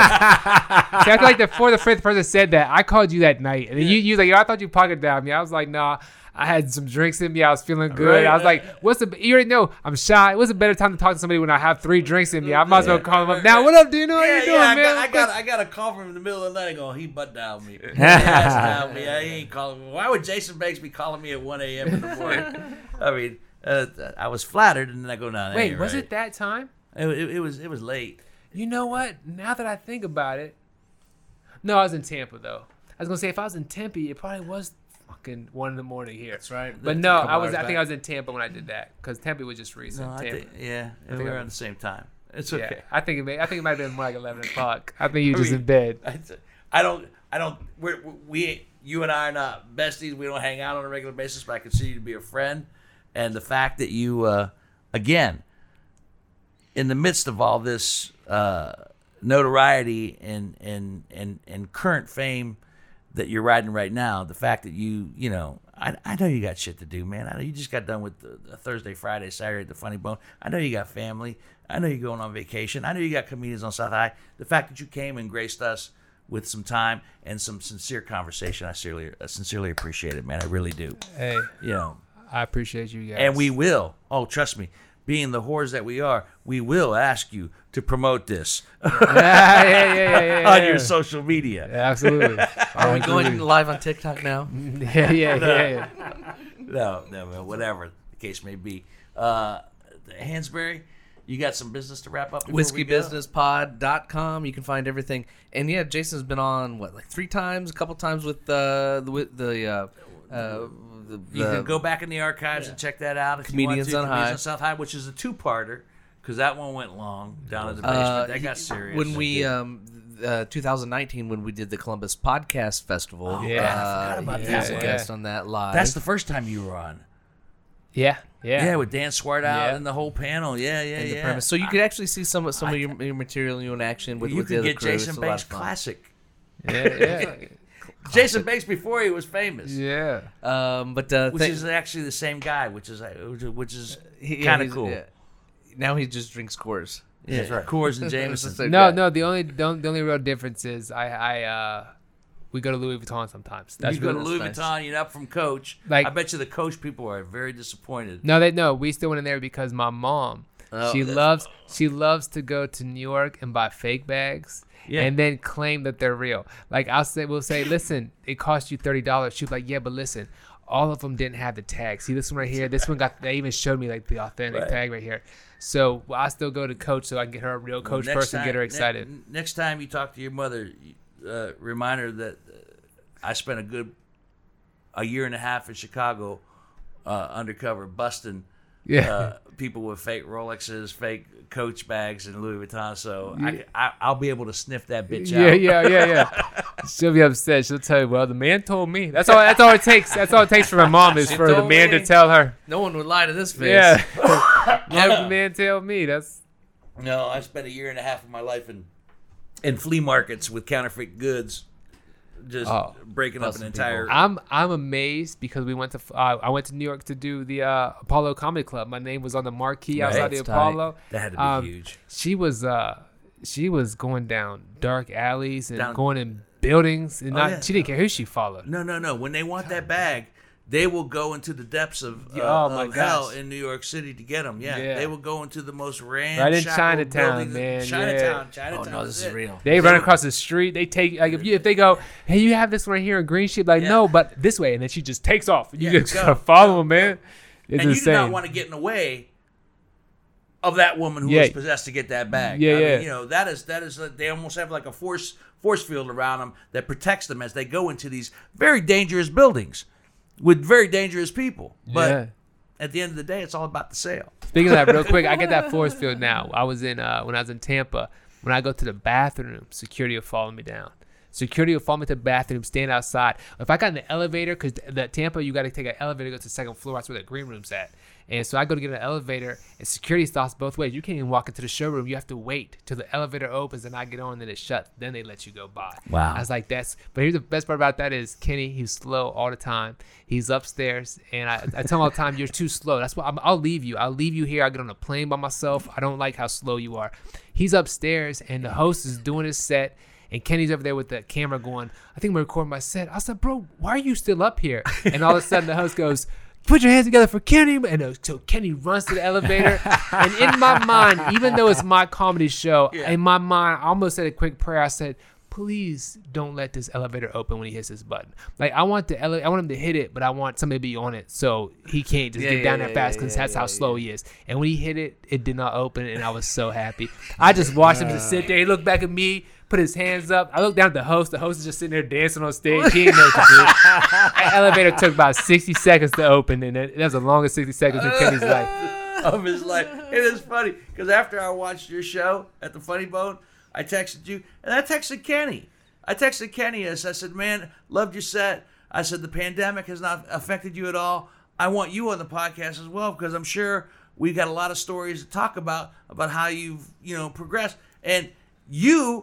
So after like the fourth or fifth person said that, I called you that night, and then you you was like, "Yo, I thought you pocket down me." I was like, "Nah." I had some drinks in me. I was feeling good. Right. I was like, "What's the?" You already know I'm shy. What's a better time to talk to somebody when I have three drinks in me? I might as well call them up now. What up, Dino? How you doing, I man? got, I got I got a call from him in the middle of the night. I go, he butt down me. He ass down me. I ain't calling me. Why would Jason Banks be calling me at one a.m. in the morning? I mean, uh, I was flattered, and then I go, no, that Wait, ain't was right. it that time? It, it, it was it was late. You know what? Now that I think about it, no, I was in Tampa though. I was gonna say if I was in Tempe, it probably was fucking one in the morning here. That's right. But That's no, a couple I was. hours I think back. I was in Tampa when I did that because Tempe was just recent. No, I Tampa. think, yeah, think we I were was- at the same time. It's Yeah, okay. I think it may. I think it might have been more like eleven o'clock. I think you I just mean, in bed. I, I don't, I don't. We're, we, you and I are not besties. We don't hang out on a regular basis, but I consider you to be a friend. And the fact that you, uh, again, in the midst of all this uh, notoriety and, and and and current fame that you're riding right now, the fact that you, you know, I, I know you got shit to do, man. I know you just got done with the, the Thursday, Friday, Saturday at the Funny Bone. I know you got family. I know you're going on vacation. I know you got Comedians on South High. The fact that you came and graced us with some time and some sincere conversation, I sincerely, I sincerely appreciate it, man. I really do. Hey, You know, I appreciate you guys. and we will. Oh, trust me. Being the whores that we are, we will ask you to promote this yeah, yeah, yeah, yeah, yeah, on yeah. your social media. Yeah, absolutely. Are we going live on TikTok now? yeah, yeah, yeah, yeah. No, no, man, whatever the case may be. Uh, Hansberry, you got some business to wrap up? before whiskey we go? business pod dot com. You can find everything. And yeah, Jason's been on what, like three times, a couple times with uh, the with the uh, uh, the, You the can go back in the archives and check that out if Comedians you want on to. Comedians High. on South High, which is a two-parter, because that one went long down in the uh, basement. that got serious. when we um uh, twenty nineteen when we did the Columbus Podcast Festival. Oh, Yeah. I forgot uh, about he that was a one. guest on that live. That's the first time you were on. Yeah, yeah. Yeah, with Dan Swart out Yeah. and the whole panel. Yeah, yeah, in the yeah. premise. So you could actually see some of some of your, your material in action with, you with the could other get crew. Jason It's a lot Banks of fun. classic. yeah, yeah. Jason Banks before he was famous. yeah. Um, but uh, Which thank- is actually the same guy, which is which is he- yeah, kind of he's- cool. yeah. Now he just drinks Coors. Yeah, That's right. Coors and It's the Jameson. same No, guy. no. The only the only, the only real difference is I I uh we go to Louis Vuitton sometimes. That's you go to really Louis nice. Vuitton, you're up from Coach. Like- I bet you the Coach people are very disappointed. no, they no. We still went in there because my mom Oh, she that's- loves she loves to go to New York and buy fake bags. Yeah. And then claim that they're real. Like I'll say, we'll say, listen, it cost you thirty dollars. She'll be like, yeah, but listen, all of them didn't have the tag. See this one right here. This one got. They even showed me like the authentic Right. tag right here. So well, I still go to Coach so I can get her a real Coach Well, person, time, get her ne- excited. next time you talk to your mother, uh, remind her that uh, I spent a good a year and a half in Chicago uh, undercover busting Yeah. uh, people with fake Rolexes, fake Coach bags, and Louis Vuitton. So I, I, I'll be able to sniff that bitch Yeah, out. yeah, yeah, yeah. She'll be upset. She'll tell you, well, the man told me. That's all. That's all it takes. That's all it takes for my mom is She for the told man me. to tell her. No one would lie to this face. Yeah. Have the man tell me. That's No, I spent a year and a half of my life in in flea markets with counterfeit goods, just Oh. breaking up an Busting entire. people. I'm I'm amazed because we went to uh, I went to New York to do the uh, Apollo Comedy Club. My name was on the marquee Right. outside the That's tight. Apollo. That had to be Um, huge. She was uh she was going down dark alleys and Down- going in buildings and Oh, not yeah. she didn't care who she followed. No, no, no. When they want that bag, they will go into the depths of, uh, Oh, my of hell gosh. in New York City to get them. Yeah, Yeah. they will go into the most ramshackle Right in Chinatown, buildings. man, Chinatown, yeah. Chinatown. Oh no, this is it. real. They run across the street. They take like if you if they go, hey, you have this one right here in green sheet, like Yeah. no, but this way, and then she just takes off. You Yeah, just go, gotta follow them, man. It's And you do insane. not want to get in the way of that woman who Yeah. was possessed to get that bag. Yeah, I mean, yeah. you know, that is that is a, they almost have like a force force field around them that protects them as they go into these very dangerous buildings with very dangerous people. But Yeah. at the end of the day, it's all about the sale. Speaking of that, real quick, I get that force field now. I was in uh, when I was in Tampa. When I go to the bathroom, security will follow me down. Security will follow me to the bathroom, stand outside. If I got in the elevator, because the Tampa, you got to take an elevator to go to the second floor. That's where the green room's at. And so I go to get an elevator, and security stops both ways. You can't even walk into the showroom. You have to wait till the elevator opens, and I get on, and then it shuts. Then they let you go by. Wow. I was like, that's. But here's the best part about that is Kenny. He's slow all the time. He's upstairs, and I, I tell him all the time, you're too slow. That's why I'm, I'll leave you. I'll leave you here. I get on a plane by myself. I don't like how slow you are. He's upstairs, and the host is doing his set. And Kenny's over there with the camera going, I think we're recording my set. I said, bro, why are you still up here? And all of a sudden the host goes, put your hands together for Kenny. And uh, so Kenny runs to the elevator. And in my mind, even though it's my comedy show, Yeah. in my mind, I almost said a quick prayer. I said, please don't let this elevator open when he hits this button. Like I want the ele- I want him to hit it, but I want somebody to be on it so he can't just Yeah, get yeah, down yeah, that fast yeah, because yeah, that's how yeah, slow he is. And when he hit it, it did not open, and I was so happy. I just watched him just sit there. He looked back at me, put his hands up. I looked down at the host. The host is just sitting there dancing on stage. He didn't know what to do. That elevator took about sixty seconds to open, and it, that was the longest sixty seconds in Kenny's life. Of his life. It is funny because after I watched your show at the Funny Bone, I texted you and I texted Kenny. I texted Kenny as I said, man, loved your set. I said, the pandemic has not affected you at all. I want you on the podcast as well because I'm sure we got a lot of stories to talk about, about how you've, you know, progressed. And you,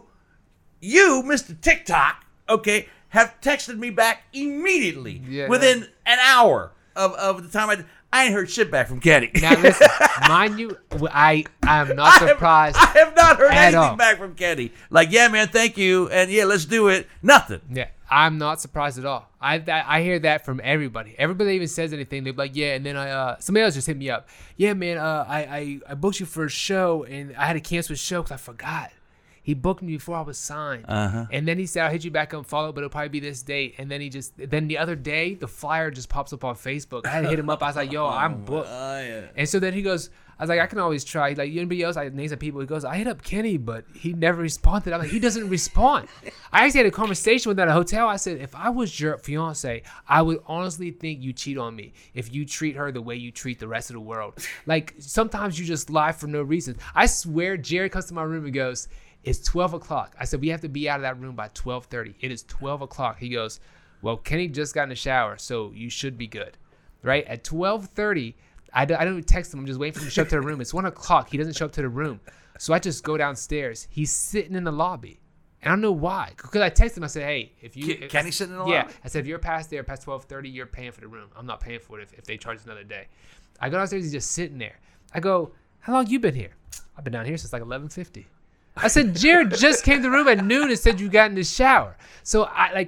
you, Mister TikTok, okay, have texted me back immediately Yeah. within an hour of, of the time I I ain't heard shit back from Kenny. Now listen, mind you, I I am not surprised. I have, I have not heard at anything all. back from Kenny. Like, yeah, man, thank you, and yeah, let's do it. Nothing. Yeah, I'm not surprised at all. I that, I hear that from everybody. Everybody that even says anything, they're like, yeah. And then I uh somebody else just hit me up. Yeah, man, uh, I I, I booked you for a show, and I had to cancel the show because I forgot. He booked me before I was signed, Uh-huh. and then he said I'll hit you back and follow, but it'll probably be this date. And then he just then the other day the flyer just pops up on Facebook. I had to hit him up. I was like, yo, I'm booked. Oh, yeah. And so then he goes, I was like, I can always try. Like anybody else, I named some people. He goes, I hit up Kenny, but he never responded. I'm like, he doesn't respond. I actually had a conversation with him at a hotel. I said, if I was your fiance, I would honestly think you cheat on me if you treat her the way you treat the rest of the world. Like sometimes you just lie for no reason. I swear, Jerry comes to my room and goes, it's twelve o'clock. I said, we have to be out of that room by twelve thirty. It is twelve o'clock. He goes, well, Kenny just got in the shower, so you should be good. Right? At twelve thirty, I don't, I don't text him. I'm just waiting for him to show up to the room. It's one o'clock. He doesn't show up to the room. So I just go downstairs. He's sitting in the lobby. And I don't know why. Because I texted him. I said, hey, if you... Ke- if- Kenny sitting in the Yeah. lobby? I said, if you're past there, past twelve thirty, you're paying for the room. I'm not paying for it if, if they charge another day. I go downstairs. He's just sitting there. I go, how long you been here? I've been down here since like eleven fifty. I said, Jared just came to the room at noon and said you got in the shower. So I like...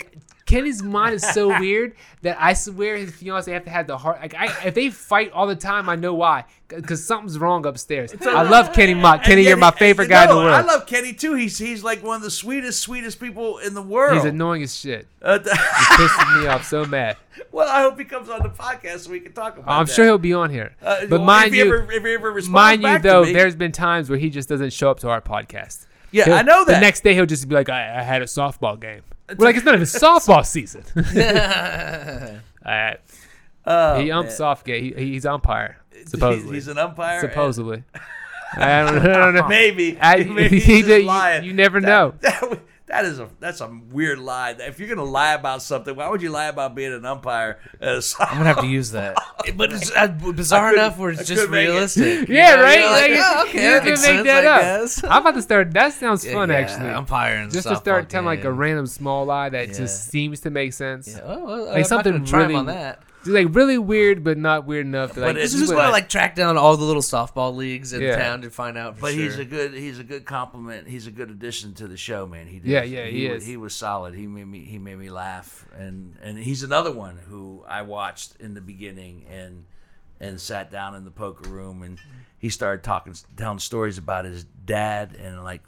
Kenny's mind is so weird that I swear his fiance have to have the heart. Like, I, if they fight all the time, I know why. Because something's wrong upstairs. I love Kenny Mock. Kenny, And you're my yet- favorite no, guy in the world. I love Kenny too. He's he's like one of the sweetest, sweetest people in the world. He's annoying as shit. Uh, He pisses me off so mad. well, I hope he comes on the podcast so we can talk about I'm that. sure he'll be on here. Uh, but well, mind if he you, ever, if he ever responds mind you back to though, me- there's been times where he just doesn't show up to our podcast. Yeah, He'll- I know that. The next day he'll just be like, I, I had a softball game. We're like, it's not even softball season. All right. Oh, he umps man. soft game. He, he's umpire, supposedly. He's an umpire. supposedly. I don't, I don't know. Maybe. I, Maybe he he's did- just you- lying. you never That- know. That, would- that is a that's a weird lie. If you're gonna lie about something, why would you lie about being an umpire? As I'm gonna have to use that. But it's uh, bizarre I couldn't- enough where it's I just couldn't make it. realistic. Yeah, You know, right? you're like, Like, oh, okay, you that can makes make sense, that I up. guess. I'm about to start. That sounds fun, Yeah, actually. umpiring Just to start telling like a random small lie that just Yeah. seems to make sense. Yeah, well, well, Like I'm something not gonna try him really- on that. It's like really weird, but not weird enough. To, like, But this it's This is what why I I- like track down all the little softball leagues in Yeah. town to find out. For But sure. he's a good he's a good compliment. He's a good addition to the show, man. He did. Yeah, yeah, he wa- is. He was solid. He made me he made me laugh, and and he's another one who I watched in the beginning and and sat down in the poker room and he started talking, telling stories about his dad and like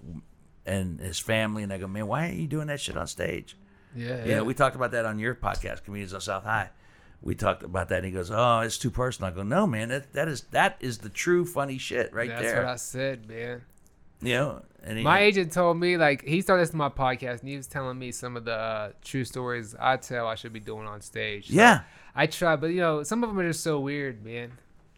and his family, and I go, man, why aren't you doing that shit on stage? Yeah, You know, we talked about that on your podcast, Comedians on South High. We talked about that, and he goes, "Oh, it's too personal." I go, "No, man, that that is that is the true funny shit right That's there." what I said, man. You know, and he, My agent told me, like, he started listening to my podcast, and he was telling me some of the uh, true stories I tell I should be doing on stage. So yeah, I try, but, you know, some of them are just so weird, man.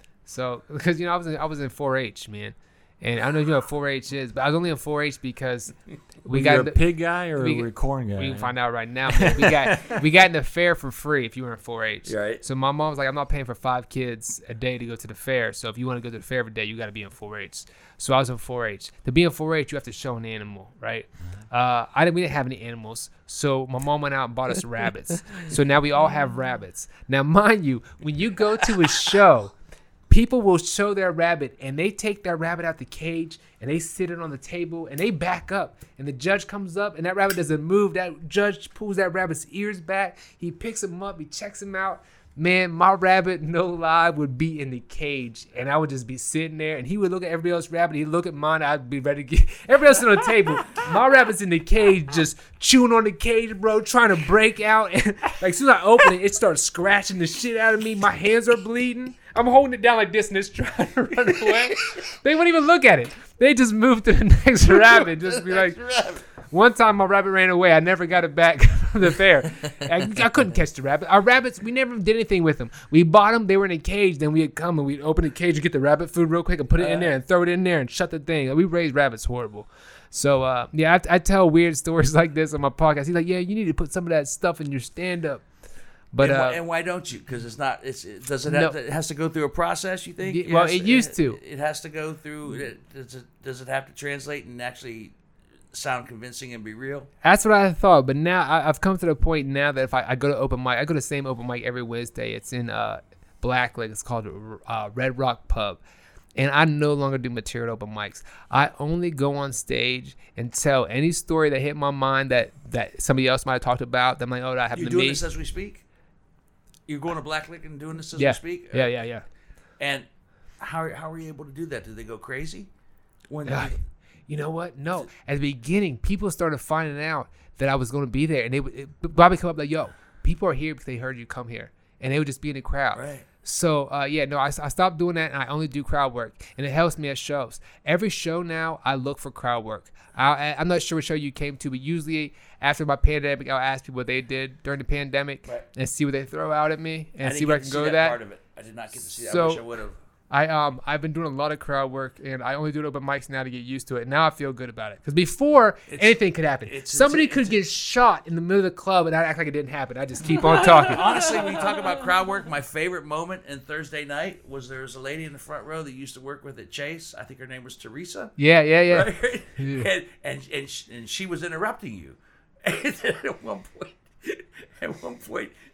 So, because, you know, I was in, I was in four H, man. And I don't know if you know what four H is, but I was only in four H because we We got got in a the- pig guy or we- a corn guy. we can find out right now. Man. We got we got in the fair for free if you were in four H. Right. So my mom was like, I'm not paying for five kids a day to go to the fair. So if you want to go to the fair every day, you got to be in four H. So I was in four H. To be in four H, you have to show an animal, right? Uh, I didn't. We didn't have any animals, so my mom went out and bought us rabbits. So now we all have rabbits. Now, mind you, when you go to a show, people will show their rabbit and they take that rabbit out the cage and they sit it on the table and they back up and the judge comes up and that rabbit doesn't move. That judge pulls that rabbit's ears back. He picks him up. He checks him out. Man, my rabbit, no lie, would be in the cage and I would just be sitting there and he would look at everybody else's rabbit. He'd look at mine. I'd be ready to get everybody else on the table. My rabbit's in the cage just chewing on the cage, bro, trying to break out. And like as soon as I open it, it starts scratching the shit out of me. My hands are bleeding. I'm holding it down like this and it's trying to run away. They wouldn't even look at it. They just move to the next rabbit. Just be like, one time my rabbit ran away. I never got it back from the fair. I, I couldn't catch the rabbit. Our rabbits, we never did anything with them. We bought them. They were in a cage. Then we'd come and we'd open the cage and get the rabbit food real quick and put it in there and throw it in there and shut the thing. We raised rabbits horrible. So, uh, yeah, I, I tell weird stories like this on my podcast. He's like, yeah, you need to put some of that stuff in your stand-up. But and, uh, why, and why don't you? Because it's not. It's it, does it have No. to, it has to go through a process? You think? Yeah, well, has it used to. It, it has to go through. It, does it does it have to translate and actually sound convincing and be real? That's what I thought, but now I, I've come to the point now that if I, I go to open mic, I go to the same open mic every Wednesday. It's in uh, Black Lake. It's called uh, Red Rock Pub, and I no longer do material open mics. I only go on stage and tell any story that hit my mind that that somebody else might have talked about. That I'm like, oh, that happened You're to doing me. this as we speak. You're going to Black Lake and doing this as yeah, we speak. yeah, yeah, yeah. And how how are you able to do that? Did they go crazy? When Uh, you know what? No. At the beginning, people started finding out that I was going to be there, and they would it, Bobby come up like, "Yo, people are here because they heard you come here," and they would just be in the crowd. Right. So uh, yeah, no, I, I stopped doing that, and I only do crowd work, and it helps me at shows. Every show now, I look for crowd work. I, I'm not sure what show you came to, but usually after my pandemic, I'll ask people what they did during the pandemic Right. and see what they throw out at me and I didn't see where I get can to go see with that that. part of it. I did not get to see that. I So- wish I would have. I um I've been doing a lot of crowd work and I only do it open mics now to get used to it. Now I feel good about it because before It's- anything could happen. it's- Somebody it's- could get shot in the middle of the club and I act like it didn't happen. I just keep on talking. Honestly, when you talk about crowd work, my favorite moment in Thursday night was there was a lady in the front row that used to work with at Chase. I think her name was Teresa. Yeah, yeah, yeah. Right? And and and she, and she was interrupting you. And then at one point, at one point,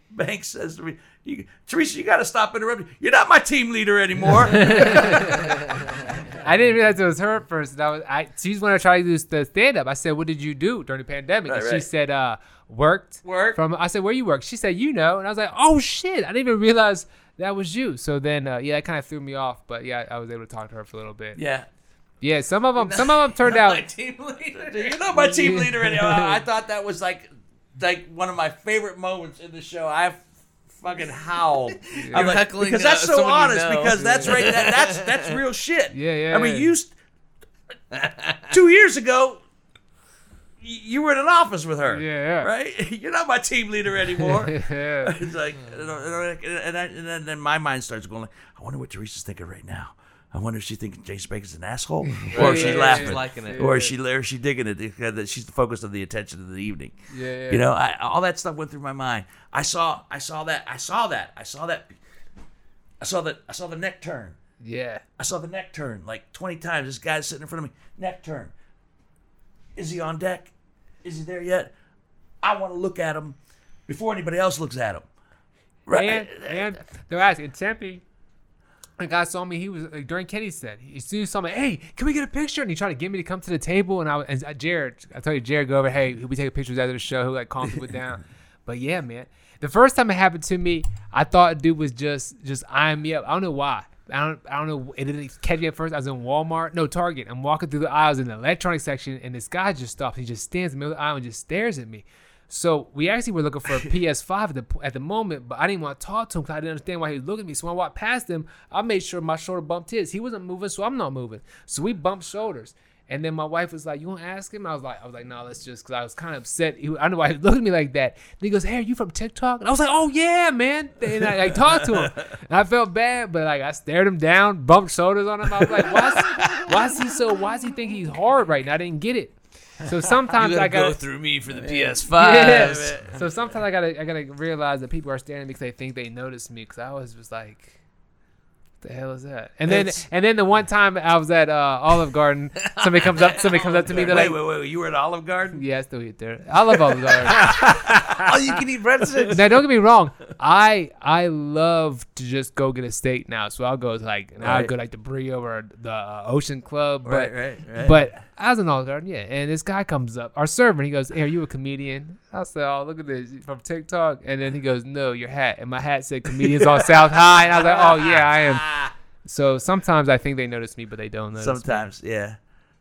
Banks says to me, you, Teresa, you got to stop interrupting. You're not my team leader anymore. I didn't realize it was her at first. And I was, I, she's when I tried to do the stand-up. I said, what did you do during the pandemic? Right, and she right. said, uh, worked. Work. From, I said, where you work? She said, you know. And I was like, oh, shit. I didn't even realize that was you. So then, uh, yeah, that kind of threw me off. But, yeah, I was able to talk to her for a little bit. Yeah. Yeah, some of them, some of them turned You're not out. my team leader. You're not my team leader anymore. I thought that was like, like one of my favorite moments in the show. I fucking howled. I'm like, heckling, because that's uh, so someone you honest. know. Because that's right. That, that's that's real shit. Yeah, yeah, I mean, yeah. you st- two years ago, y- you were in an office with her. Yeah, yeah. Right. You're not my team leader anymore. Yeah. It's like, and, and, I, and then and my mind starts going like, I wonder what Teresa's thinking right now. I wonder if she's thinking Jason Baker's an asshole, or if Yeah, she's yeah, laughing, she's liking it. or is she, or is she digging it? Because that she's the focus of the attention of the evening. Yeah, yeah. You know, I, all that stuff went through my mind. I saw, I saw that, I saw that, I saw that, I saw that, I saw the neck turn. Yeah. I saw the neck turn like twenty times. This guy's sitting in front of me. Neck turn. Is he on deck? Is he there yet? I want to look at him before anybody else looks at him. Right. And, and they're asking Tempe. The guy saw me. He was like, during Kenny's set. He soon saw me. Hey, can we get a picture? And he tried to get me to come to the table. And I and uh, Jared, I told you, Jared, go over. Hey, we take pictures after the show. He'll like calm people down. But yeah, man, the first time it happened to me, I thought dude was just just eyeing me up. I don't know why. I don't I don't know. It didn't catch me at first. I was in Walmart, no Target. I'm walking through the aisles in the electronics section, and this guy just stops. He just stands in the middle of the aisle and just stares at me. So we actually were looking for a P S five at the at the moment, but I didn't want to talk to him because I didn't understand why he was looking at me. So when I walked past him, I made sure my shoulder bumped his. He wasn't moving, so I'm not moving. So we bumped shoulders. And then my wife was like, "You want to ask him?" I was like, "I was like, no, let's just," because I was kind of upset. He, I don't know why he looked at me like that. And he goes, "Hey, are you from TikTok?" And I was like, "Oh yeah, man." And I like talked to him, and I felt bad, but like I stared him down, bumped shoulders on him. I was like, "Why? Is, why is he so? Why does he think he's hard right now?" I didn't get it. So sometimes You I gotta gotta go through me for the P S five. Yes. So sometimes I gotta I gotta realize that people are standing because they think they notice me because I was just like, what the hell is that? And then It's- and then the one time I was at uh, Olive Garden, somebody comes up somebody comes up to me. They're wait, like, wait, wait. You were at Olive Garden? yeah, I still eat there. I love Olive Garden. Oh, you can eat breadsticks. Now don't get me wrong. I I love to just go get a steak now. So I'll go to like and I'll Right. go like the Brio or the uh, Ocean Club. But Right, right, right. But I was in Olive Garden, yeah. And this guy comes up, our server, and he goes, "Hey, are you a comedian?" I said, "Oh, look at this, you from TikTok." And then he goes, "No, your hat." And my hat said "Comedians on South High." And I was like, "Oh yeah, I am." So sometimes I think they notice me, but they don't notice me. Sometimes, yeah.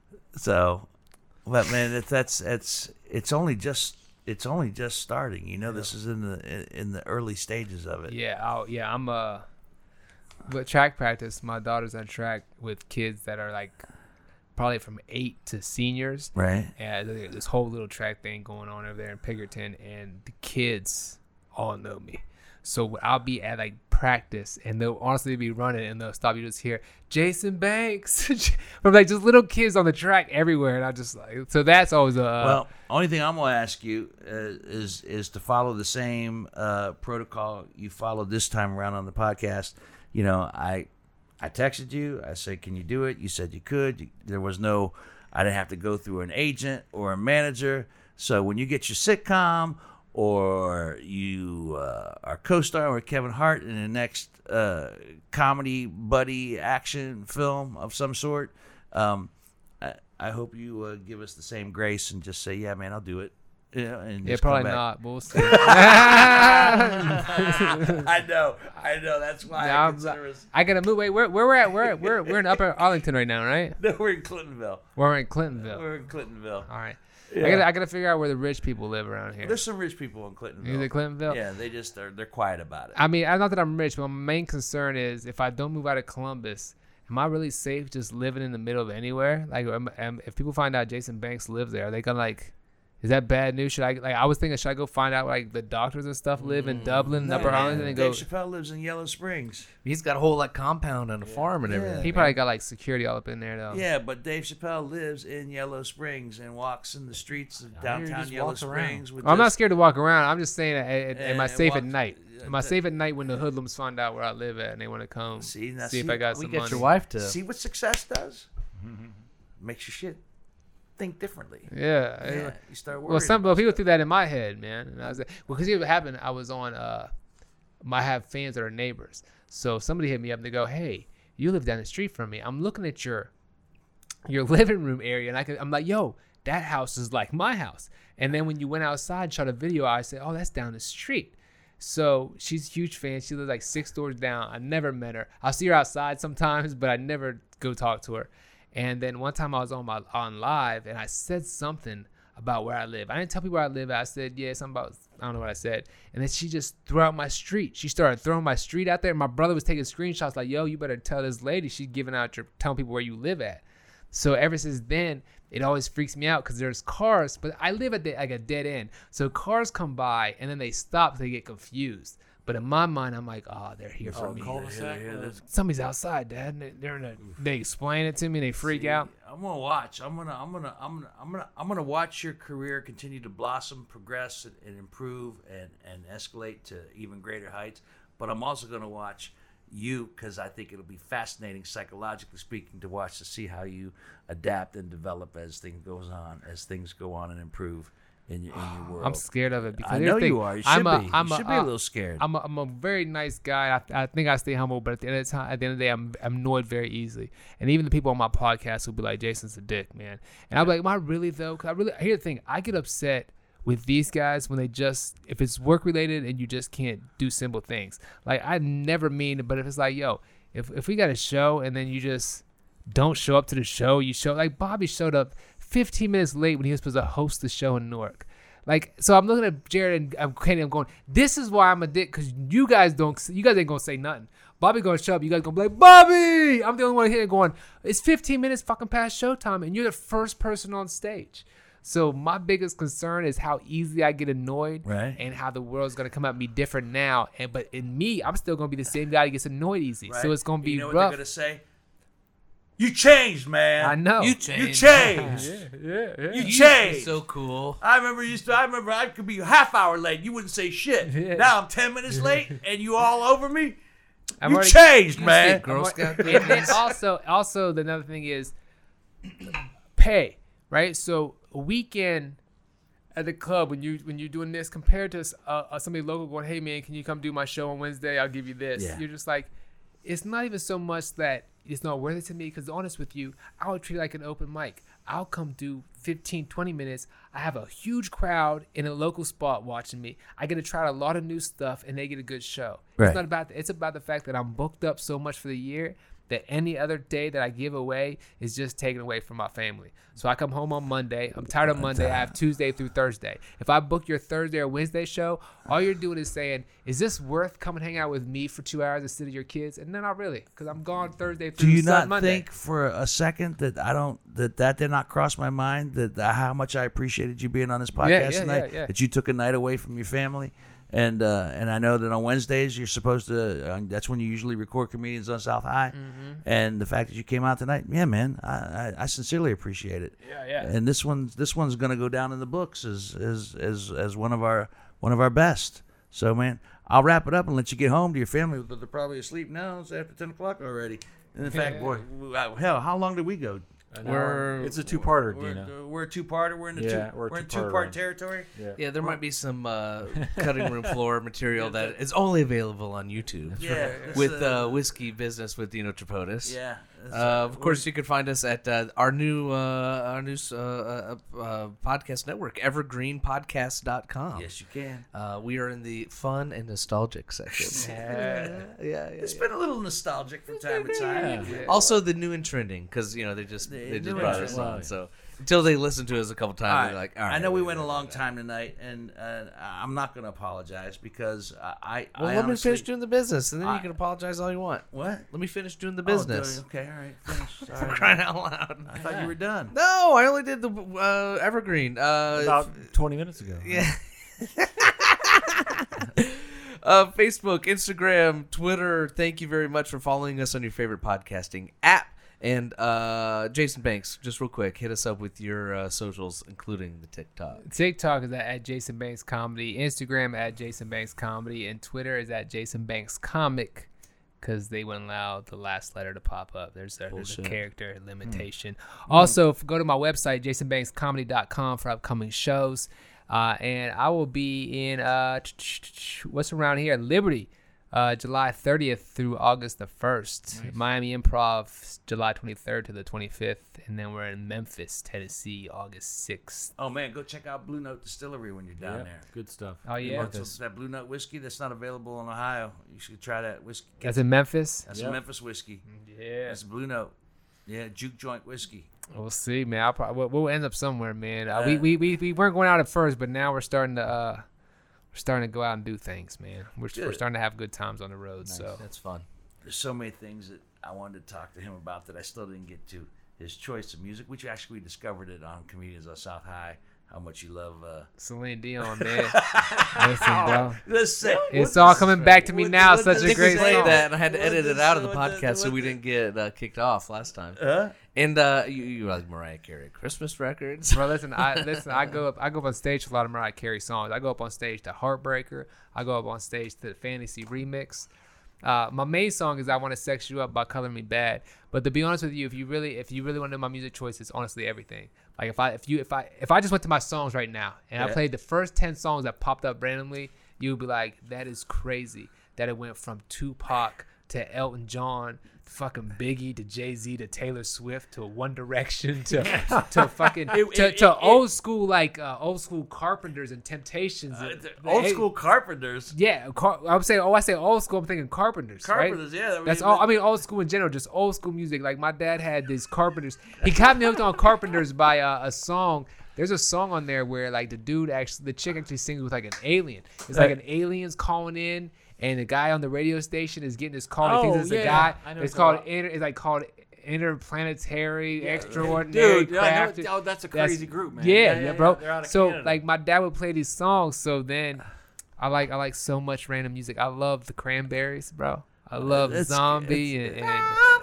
So, but man, it, that's it's it's only just it's only just starting. You know, this is in the in the early stages of it. Yeah, I'll, yeah, I'm uh, with track practice. My daughter's on track with kids that are like probably from eight to seniors. Right. Yeah, there's this whole little track thing going on over there in Pickerton, and the kids all know me. So I'll be at like practice, and they'll honestly be running, and they'll stop. You just hear Jason Banks from like just little kids on the track everywhere, and I just like so that's always a uh, Well, only thing I'm gonna ask you uh, is is to follow the same uh, protocol you followed this time around on the podcast. You know, I I texted you. I said, "Can you do it?" You said you could. You, there was no. I didn't have to go through an agent or a manager. So when you get your sitcom or you uh, are co-starring with Kevin Hart in the next uh, comedy buddy action film of some sort, um, I, I hope you uh, give us the same grace and just say, "Yeah, man, I'll do it." You know, and yeah, just come probably back. not. But we'll see. I know, I know. That's why Now I I'm- consider us. I gotta move. Wait, where where we're at? We're we're we're in Upper Arlington right now, right? No, we're in Clintonville. We're in Clintonville. We're in Clintonville. All right. Yeah. I gotta I gotta figure out where the rich people live around here. There's some rich people in Clintonville. Is it Clintonville? Yeah, they just are. They're quiet about it. I mean, I not that I'm rich, but my main concern is if I don't move out of Columbus, am I really safe just living in the middle of anywhere? Like, am, am, if people find out Jason Banks lives there, are they gonna like? Is that bad news? Should I like? I was thinking, should I go find out like the doctors and stuff live in Dublin, and No, Upper man, Arlington, and Dave go? Chappelle lives in Yellow Springs. He's got a whole like compound and a farm and Yeah. everything. He probably got like security all up in there though. Yeah, but Dave Chappelle lives in Yellow Springs and walks in the streets of he downtown just Yellow walks around. Springs. With Well, I'm not just- scared to walk around. I'm just saying, uh, uh, am I And safe at walk- night? Am I uh, safe at night when the hoodlums find out where I live at and they want to come See, now see if see, I got We some get money? your wife to. See what success does? Makes you shit. think differently. Yeah. Yeah, you start worrying. Well, some about people stuff. threw that in my head, man. And I was like, well, because what happened, I was on, uh, I have fans that are neighbors. So somebody hit me up and they go, hey, you live down the street from me. I'm looking at your your living room area. And I can, I'm like, yo, that house is like my house. And then when you went outside and shot a video, I said, oh, that's down the street. So she's a huge fan. She lives like six doors down. I never met her. I'll see her outside sometimes, but I never go talk to her. And then one time I was on my on live and I said something about where I live. I didn't tell people where I live. I said, yeah, something about, I don't know what I said. And then she just threw out my street. She started throwing my street out there. My brother was taking screenshots like, yo, you better tell this lady she's giving out your, telling people where you live at. So ever since then, it always freaks me out because there's cars, but I live at the, like a dead end. So cars come by and then they stop, they get confused. But in my mind, I'm like, oh, they're here for Oh, me. cul-de-sac? Yeah, that's- Somebody's outside, Dad. And they- they're in a, they explain it to me. They freak See, out. I'm gonna watch. I'm gonna. I'm gonna. I'm gonna. I'm gonna. I'm gonna watch your career continue to blossom, progress, and, and improve, and and escalate to even greater heights. But I'm also gonna watch you because I think it'll be fascinating, psychologically speaking, to watch to see how you adapt and develop as things goes on, as things go on and improve in your in your world. I'm scared of it because I here's know the thing, you are. You should I'm a, be. I'm you a, should be uh, a little scared. I'm a, I'm a very nice guy. I, I think I stay humble, but at the end of the time, at the end of the day, I'm, I'm annoyed very easily. And even the people on my podcast will be like, "Jason's a dick, man." And I'm like, "Am I really though?" Because I really here's the thing. I get upset with these guys when they just, if it's work related and you just can't do simple things. Like I never mean it, but if it's like, yo, if if we got a show and then you just don't show up to the show, you show like Bobby showed up fifteen minutes late when he was supposed to host the show in Newark. Like, so I'm looking at Jared and I'm Kenny. I'm going, this is why I'm a dick, because you guys don't, you guys ain't gonna say nothing. Bobby gonna show up. You guys gonna be like, Bobby. I'm the only one here going, it's fifteen minutes fucking past showtime, and you're the first person on stage. So my biggest concern is how easily I get annoyed, Right. and how the world's gonna come at me different now. And but in me, I'm still gonna be the same guy that gets annoyed easy. So Right? it's gonna be you know what rough. they're gonna say? You changed, man. I know. You You changed. You changed. changed. yeah, yeah, yeah. You You changed. used to be so cool. I remember you used to. I remember I could be a half hour late. You wouldn't say shit. Yeah. Now I'm ten minutes late, and you all over me. I've you already- changed, You man. said Girl Scout and then cookies. also, also the another thing is pay, right? So a weekend at the club when you when you're doing this compared to uh, uh, somebody local going, hey man, can you come do my show on Wednesday? I'll give you this. Yeah. You're just like, it's not even so much that it's not worth it to me, because honest with you, I would treat it like an open mic. I'll come do fifteen, twenty minutes. I have a huge crowd in a local spot watching me. I get to try a lot of new stuff, and they get a good show. Right. It's not about that. It's about the fact that I'm booked up so much for the year that any other day that I give away is just taken away from my family. So I come home on Monday. I'm tired of Monday. I have Tuesday through Thursday. If I book your Thursday or Wednesday show, all you're doing is saying, is this worth coming hang out with me for two hours instead of your kids? And then not really, because I'm gone Thursday through Do you Sun- not Monday. think for a second that I don't that that did not cross my mind that, that how much I appreciated you being on this podcast Yeah, yeah, tonight? yeah, yeah. That you took a night away from your family, and uh, and I know that on Wednesdays you're supposed to. Uh, that's when you usually record comedians on South High, Mm-hmm. and the fact that you came out tonight, yeah, man, I, I, I sincerely appreciate it. Yeah, yeah. And this one's this one's gonna go down in the books as as as as one of our one of our best. So man, I'll wrap it up and let you get home to your family. They're probably asleep now. It's after ten o'clock already. And in fact, boy, hell, how long did we go? We're, It's a two-parter, We're, Dino. we're a two-parter. We're in the Yeah, two. we're a We're in two-parter two-part right territory. Yeah. yeah, there might be some uh, cutting room floor material that is only available on YouTube. Yeah, With it's, uh, uh, Whiskey Business with Dino Tripodis. yeah. it's, Uh, of course, you can find us at uh, our new uh, our new uh, uh, uh, podcast network, evergreen podcast dot com. Yes, you can. Uh, we are in the fun and nostalgic section. yeah, yeah, yeah. It's been a little nostalgic from time to time. Yeah. Also, the new and trending, because you know they just The they just new brought and us trending. on. So until they listen to us a couple All times, right. they're like, all right. I know we went a long time tonight, and uh, I'm not going to apologize because I. I Well, I let honestly, me finish doing the business, and then I- you can apologize all you want. What? Let me finish doing the Oh, business. do- okay, all right. Finish. For Sorry. crying out loud. I thought you were done. No, I only did the uh, evergreen. Uh, About twenty minutes ago. Yeah. uh, Facebook, Instagram, Twitter. Thank you very much for following us on your favorite podcasting app. And uh, Jason Banks, just real quick, hit us up with your uh, socials, including the TikTok. TikTok is at, at Jason Banks Comedy, Instagram at Jason Banks Comedy, and Twitter is at Jason Banks Comic. because they wouldn't allow the last letter to pop up. There's a, there's a Bullshit. character limitation. Mm. Also, f- go to my website, jason banks comedy dot com, for upcoming shows. Uh, and I will be in, uh, what's around here? Liberty, uh, July thirtieth through August the first. Nice. Miami Improv, July twenty-third to the twenty-fifth. And then we're in Memphis, Tennessee, August sixth. Oh, man, go check out Blue Note Distillery when you're down Yep, there. good stuff. Oh, You yeah. want some- that Blue Note whiskey that's not available in Ohio. You should try that whiskey. That's in Memphis? That's Yep. a Memphis whiskey. Yeah. That's Blue Note. Yeah, Juke Joint whiskey. We'll see, man. I'll probably, we'll, we'll end up somewhere, man. Uh, Uh, we, we, we, we weren't going out at first, but now we're starting to uh, we're starting to go out and do things, man. We're, we're Good. starting to have good times on the road. So That's fun. There's so many things that I wanted to talk to him about that I still didn't get to. His choice of music, which actually we discovered it on Comedians on South High, how much you love. Uh, Celine Dion, man. Listen, bro. Let's say It's all coming back to me what- now. what Such does a it great say song. that? that, and I had to What edit does- it out of the what does- podcast so what we does- didn't get uh, kicked off last time. Huh? And uh, you, you like Mariah Carey Christmas records? Bro, listen, I listen. I go up. I go up on stage to a lot of Mariah Carey songs. I go up on stage to Heartbreaker. I go up on stage to the Fantasy Remix. Uh, my main song is "I Want to Sex You Up" by Color Me Bad. But to be honest with you, if you really, if you really want to know my music choice, it's honestly everything. Like if I, if you, if I, if I just went to my songs right now and I Yeah. played the first ten songs that popped up randomly, you would be like, "That is crazy." That it went from Tupac to Elton John, fucking Biggie to Jay-Z to Taylor Swift to One Direction to to fucking It- to, it- to it- old school like uh, old school Carpenters and Temptations. Uh, and- the old hey, school Carpenters. Yeah, car- I would say. Oh, I say old school. I'm thinking Carpenters. Carpenters, right? yeah. I mean, That's all. I mean, old school in general, just old school music. Like my dad had these Carpenters. He got me hooked on Carpenters by uh, a song. There's a song on there where like the dude actually, the chick actually sings with like an alien. It's like an alien's calling in. And the guy on the radio station is getting his call. He thinks Oh, it's yeah, a guy. I know It's what called. you're talking Inter, it's like called interplanetary, extraordinary, Dude, yeah, I know- crafted. oh, that's a That's- crazy group, man. Yeah, yeah, bro. They're out of So Canada. like my dad would play these songs. So then, I like I like so much random music. I love the Cranberries, bro. I love It's- Zombie and. and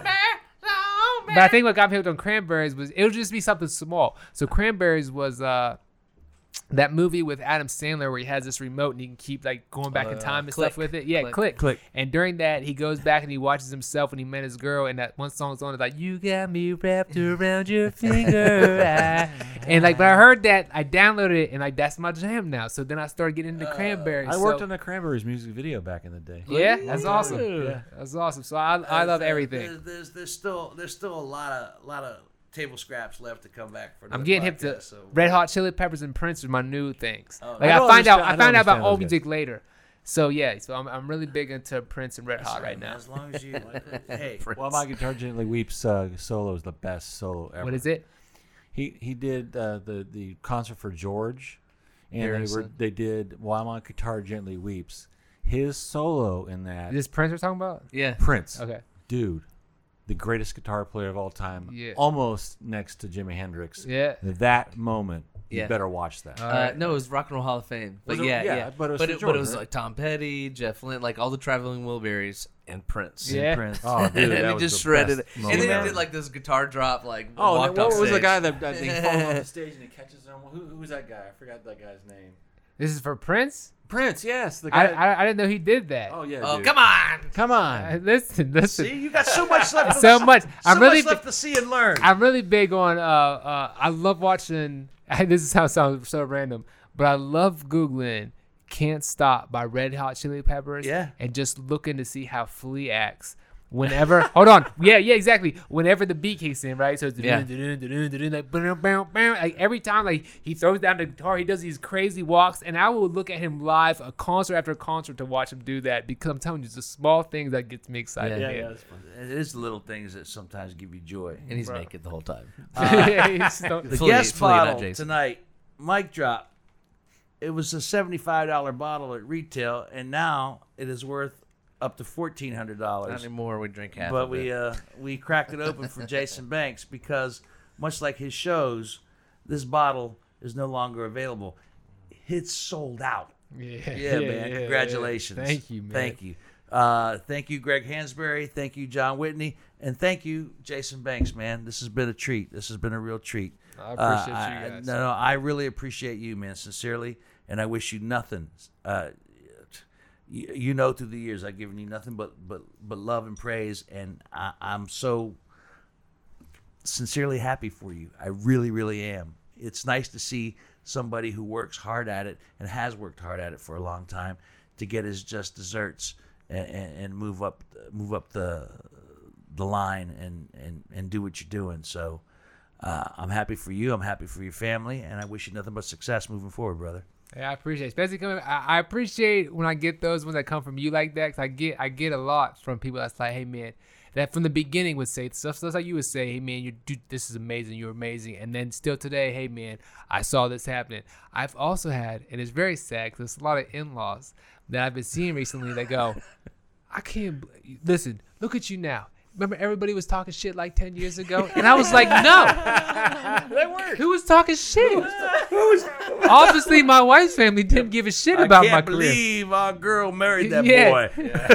but I think what got me hooked on Cranberries was it would just be something small. So Cranberries was uh that movie with Adam Sandler where he has this remote and he can keep like going back in Uh, time and Click. stuff with it. Yeah, Click. click. Click. And during that, he goes back and he watches himself when he met his girl, and that one song's on. It's like, "You got me wrapped around your finger," ah." and like, but I heard that, I downloaded it, and like that's my jam now. So then I started getting into Cranberries. I worked so, on the Cranberries music video back in the day. Yeah, that's awesome. Yeah. That's awesome. So I I love There's- everything. There's, there's there's still there's still a lot of lot of table scraps left to come back for. I'm another getting hip to podcast, so- Red Hot Chili Peppers and Prince are my new things. Oh, like I I, don't find out, understand- I I don't found out about understand old those guys. music later. So yeah, so I'm I'm really big into Prince and Red That's Hot right man. now. As long as you, hey, Well, My Guitar Gently Weeps uh, solo is the best solo ever. What is it? He he did uh, the the concert for George, and they were Harrison. they did While My Guitar Gently Weeps. His solo in that Is this Prince we're talking about? Yeah. Prince, Okay. dude, the greatest guitar player of all time, Yeah. almost next to Jimi Hendrix. Yeah. That moment, Yeah. you better watch that. All Uh, right. no, it was Rock and Roll Hall of Fame. But Was it? yeah, Yeah, yeah, but it was but for it, but George, it was right? like Tom Petty, Jeff Lynne, like all the Traveling Wilburys and Prince. Yeah. Prince. Oh, dude, and that he was just the shredded it. best And moment then he ever. did like this guitar drop, like Oh, walked and what off was the stage. guy that, that he falls off the stage and he catches him? Who, who was that guy? I forgot that guy's name. This is for Prince? Prince, yes, the I, guy. I I didn't know he did that. oh yeah. Oh, dude. come on! come on. Uh, listen, listen. See, you got so much left. So much. So I'm really much left to see and learn. I'm really big on. Uh, uh, I love watching. This is how it sounds so random, but I love googling "Can't Stop" by Red Hot Chili Peppers. Yeah. And just looking to see how Flea acts. Whenever, hold on, yeah, yeah, exactly. Whenever the beat kicks in, right? So it's Yeah. like, bam, bam, bam, like every time, like he throws down the guitar, he does these crazy walks, and I will look at him live, a concert after concert, to watch him do that because I'm telling you, it's the small things that gets me excited. Yeah, man. yeah, that's fun. It is the little things that sometimes give you joy. And he's Bro. naked the whole time. Yeah, he's so- The Fully- guest fully not bottle Jason. tonight, mic drop. It was a seventy-five dollar bottle at retail, and now it is worth up to fourteen hundred Not dollars. anymore. We drink half But of we it. uh, we cracked it open for Jason Banks because, much like his shows, this bottle is no longer available. It's sold out. yeah, Yeah, man. yeah, Congratulations. yeah. Thank you, man. Thank you. Uh, thank you, Greg Hansberry. Thank you, John Whitney. And thank you, Jason Banks, man. This has been a treat. This has been a real treat. I appreciate Uh, you I- guys. No, no, I really appreciate you, man, sincerely. And I wish you nothing. Uh, you, you know, through the years, I've given you nothing but but but love and praise, and I, I'm so sincerely happy for you. I really, really am. It's nice to see somebody who works hard at it and has worked hard at it for a long time to get his just desserts and, and, and move up move up the the line and, and, and do what you're doing. So uh, I'm happy for you. I'm happy for your family, and I wish you nothing but success moving forward, brother. Yeah, I appreciate it. Especially coming, I, I appreciate when I get those ones that come from you like that. Cause I get I get a lot from people that's like, hey man, that from the beginning would say stuff, stuff like you would say, hey man, you do this is amazing, you're amazing, and then still today, hey man, I saw this happening. I've also had, and it's very sad because there's a lot of in-laws that I've been seeing recently that go, I can't bel- listen. Look at you now. Remember everybody was talking shit like ten years ago? And I was like, no. They weren't. Who was talking shit? Obviously, my wife's family didn't give a shit about I my can't career. believe our girl married that Yeah. boy.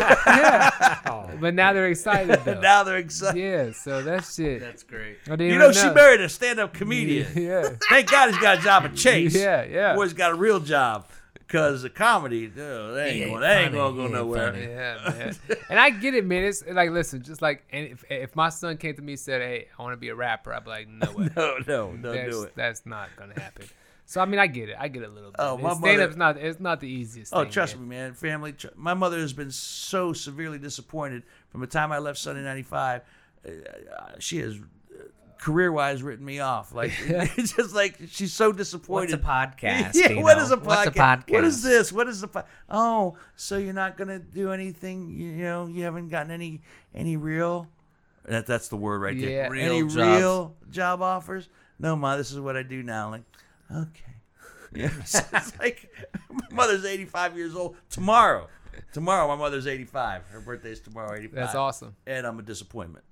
Yeah. But now they're excited, though. Now they're excited. Yeah, so that shit. That's great. I didn't You even know, she married a stand-up comedian. Yeah. Thank God he's got a job at Chase. Yeah, yeah. Boy's got a real job. Because the comedy, oh, they ain't, He ain't going, they ain't funny. gonna go He ain't nowhere. funny. Yeah, man. And I get it, man. It's like, listen, just like, and if, if my son came to me and said, hey, I want to be a rapper, I'd be like, no way. No, no, don't that's, do it. That's not going to happen. So, I mean, I get it. I get it a little bit. Oh, my Stand-up's mother- not, it's not the easiest Oh, thing, trust man. me, man. Family. Tr- my mother has been so severely disappointed from the time I left Sunday ninety-five. Uh, she has, uh, career-wise, written me off. Like it's just like she's so disappointed. What's a podcast? Yeah, Dino? what is a podcast? What's a podcast? What is this? What is the? Po- oh, so you're not gonna do anything? You, you know, you haven't gotten any any real. That that's the word right Yeah. there. Real any jobs. real job offers? No, ma. This is what I do now. Like, okay. Yeah, so it's like my mother's eighty-five years old tomorrow. Tomorrow, my mother's eighty-five. Her birthday's tomorrow, eighty-five. That's awesome. And I'm a disappointment.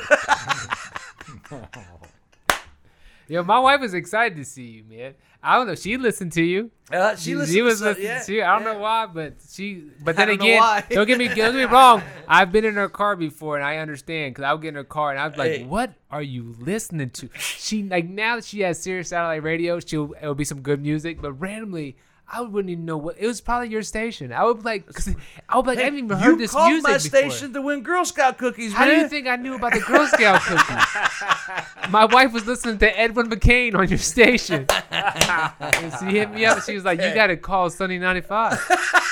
Yo, my wife was excited to see you, man. I don't know. She listened to you. Uh, she listened She was to some- listening yeah, to you. I don't yeah. know why, but she. But I then don't know again, why. don't get me don't get me wrong. I've been in her car before, and I understand because I would get in her car and I'd be like, Hey. "What are you listening to?" She like now that she has Sirius satellite radio, she'll it'll be some good music, but randomly. I wouldn't even know what it was. Probably your station. I would be like, cause I would be like, I haven't even heard you this called music my before. station to win Girl Scout cookies, How man. do you think I knew about the Girl Scout cookies? My wife was listening to Edwin McCain on your station. And she hit me up and she was like, you got to call Sunny ninety-five.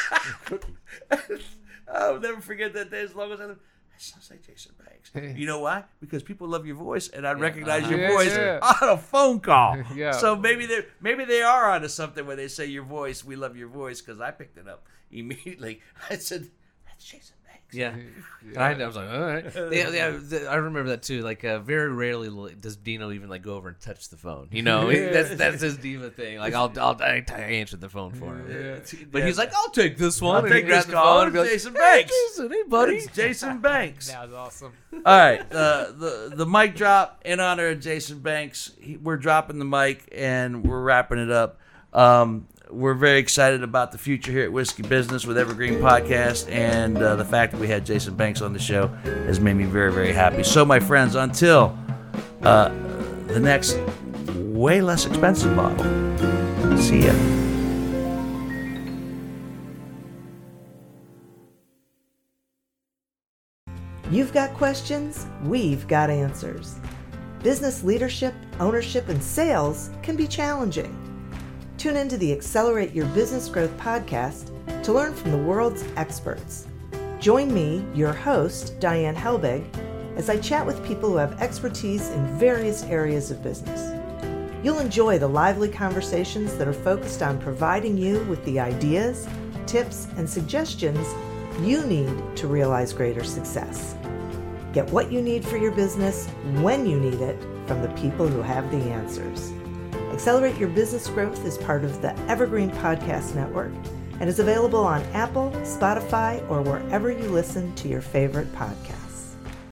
I'll never forget that day as long as I live. That sounds like Jason Banks. You know why? Because people love your voice, and I recognize your Yeah, voice yeah. on a phone call. Yeah. So maybe they maybe they are onto something when they say your voice. We love your voice because I picked it up immediately. I said, "That's Jason Banks." Yeah. And I, I was like, all right. Yeah, yeah, th- I remember that too. Like, uh, very rarely will- does Dino even like go over and touch the phone. You know, Yeah. that's that's his diva thing. Like, I'll I'll I, I answer the phone for him. Yeah. But he's like, I'll take this one. I'll and he'd take grab this the call. phone and be like, Jason "Hey, Banks." Jason, hey, buddy. It's Jason Banks. That was awesome. All right, uh, the the mic drop in honor of Jason Banks. He, we're dropping the mic and we're wrapping it up. Um, we're very excited about the future here at Whiskey Business with Evergreen Podcast, and uh, the fact that we had Jason Banks on the show has made me very, very happy. So, my friends, until uh, the next way less expensive bottle, see ya. You've got questions, we've got answers. Business leadership, ownership, and sales can be challenging. Tune into the Accelerate Your Business Growth podcast to learn from the world's experts. Join me, your host, Diane Helbig, as I chat with people who have expertise in various areas of business. You'll enjoy the lively conversations that are focused on providing you with the ideas, tips, and suggestions you need to realize greater success. Get what you need for your business when you need it from the people who have the answers. Accelerate Your Business Growth is part of the Evergreen Podcast Network and is available on Apple, Spotify, or wherever you listen to your favorite podcasts.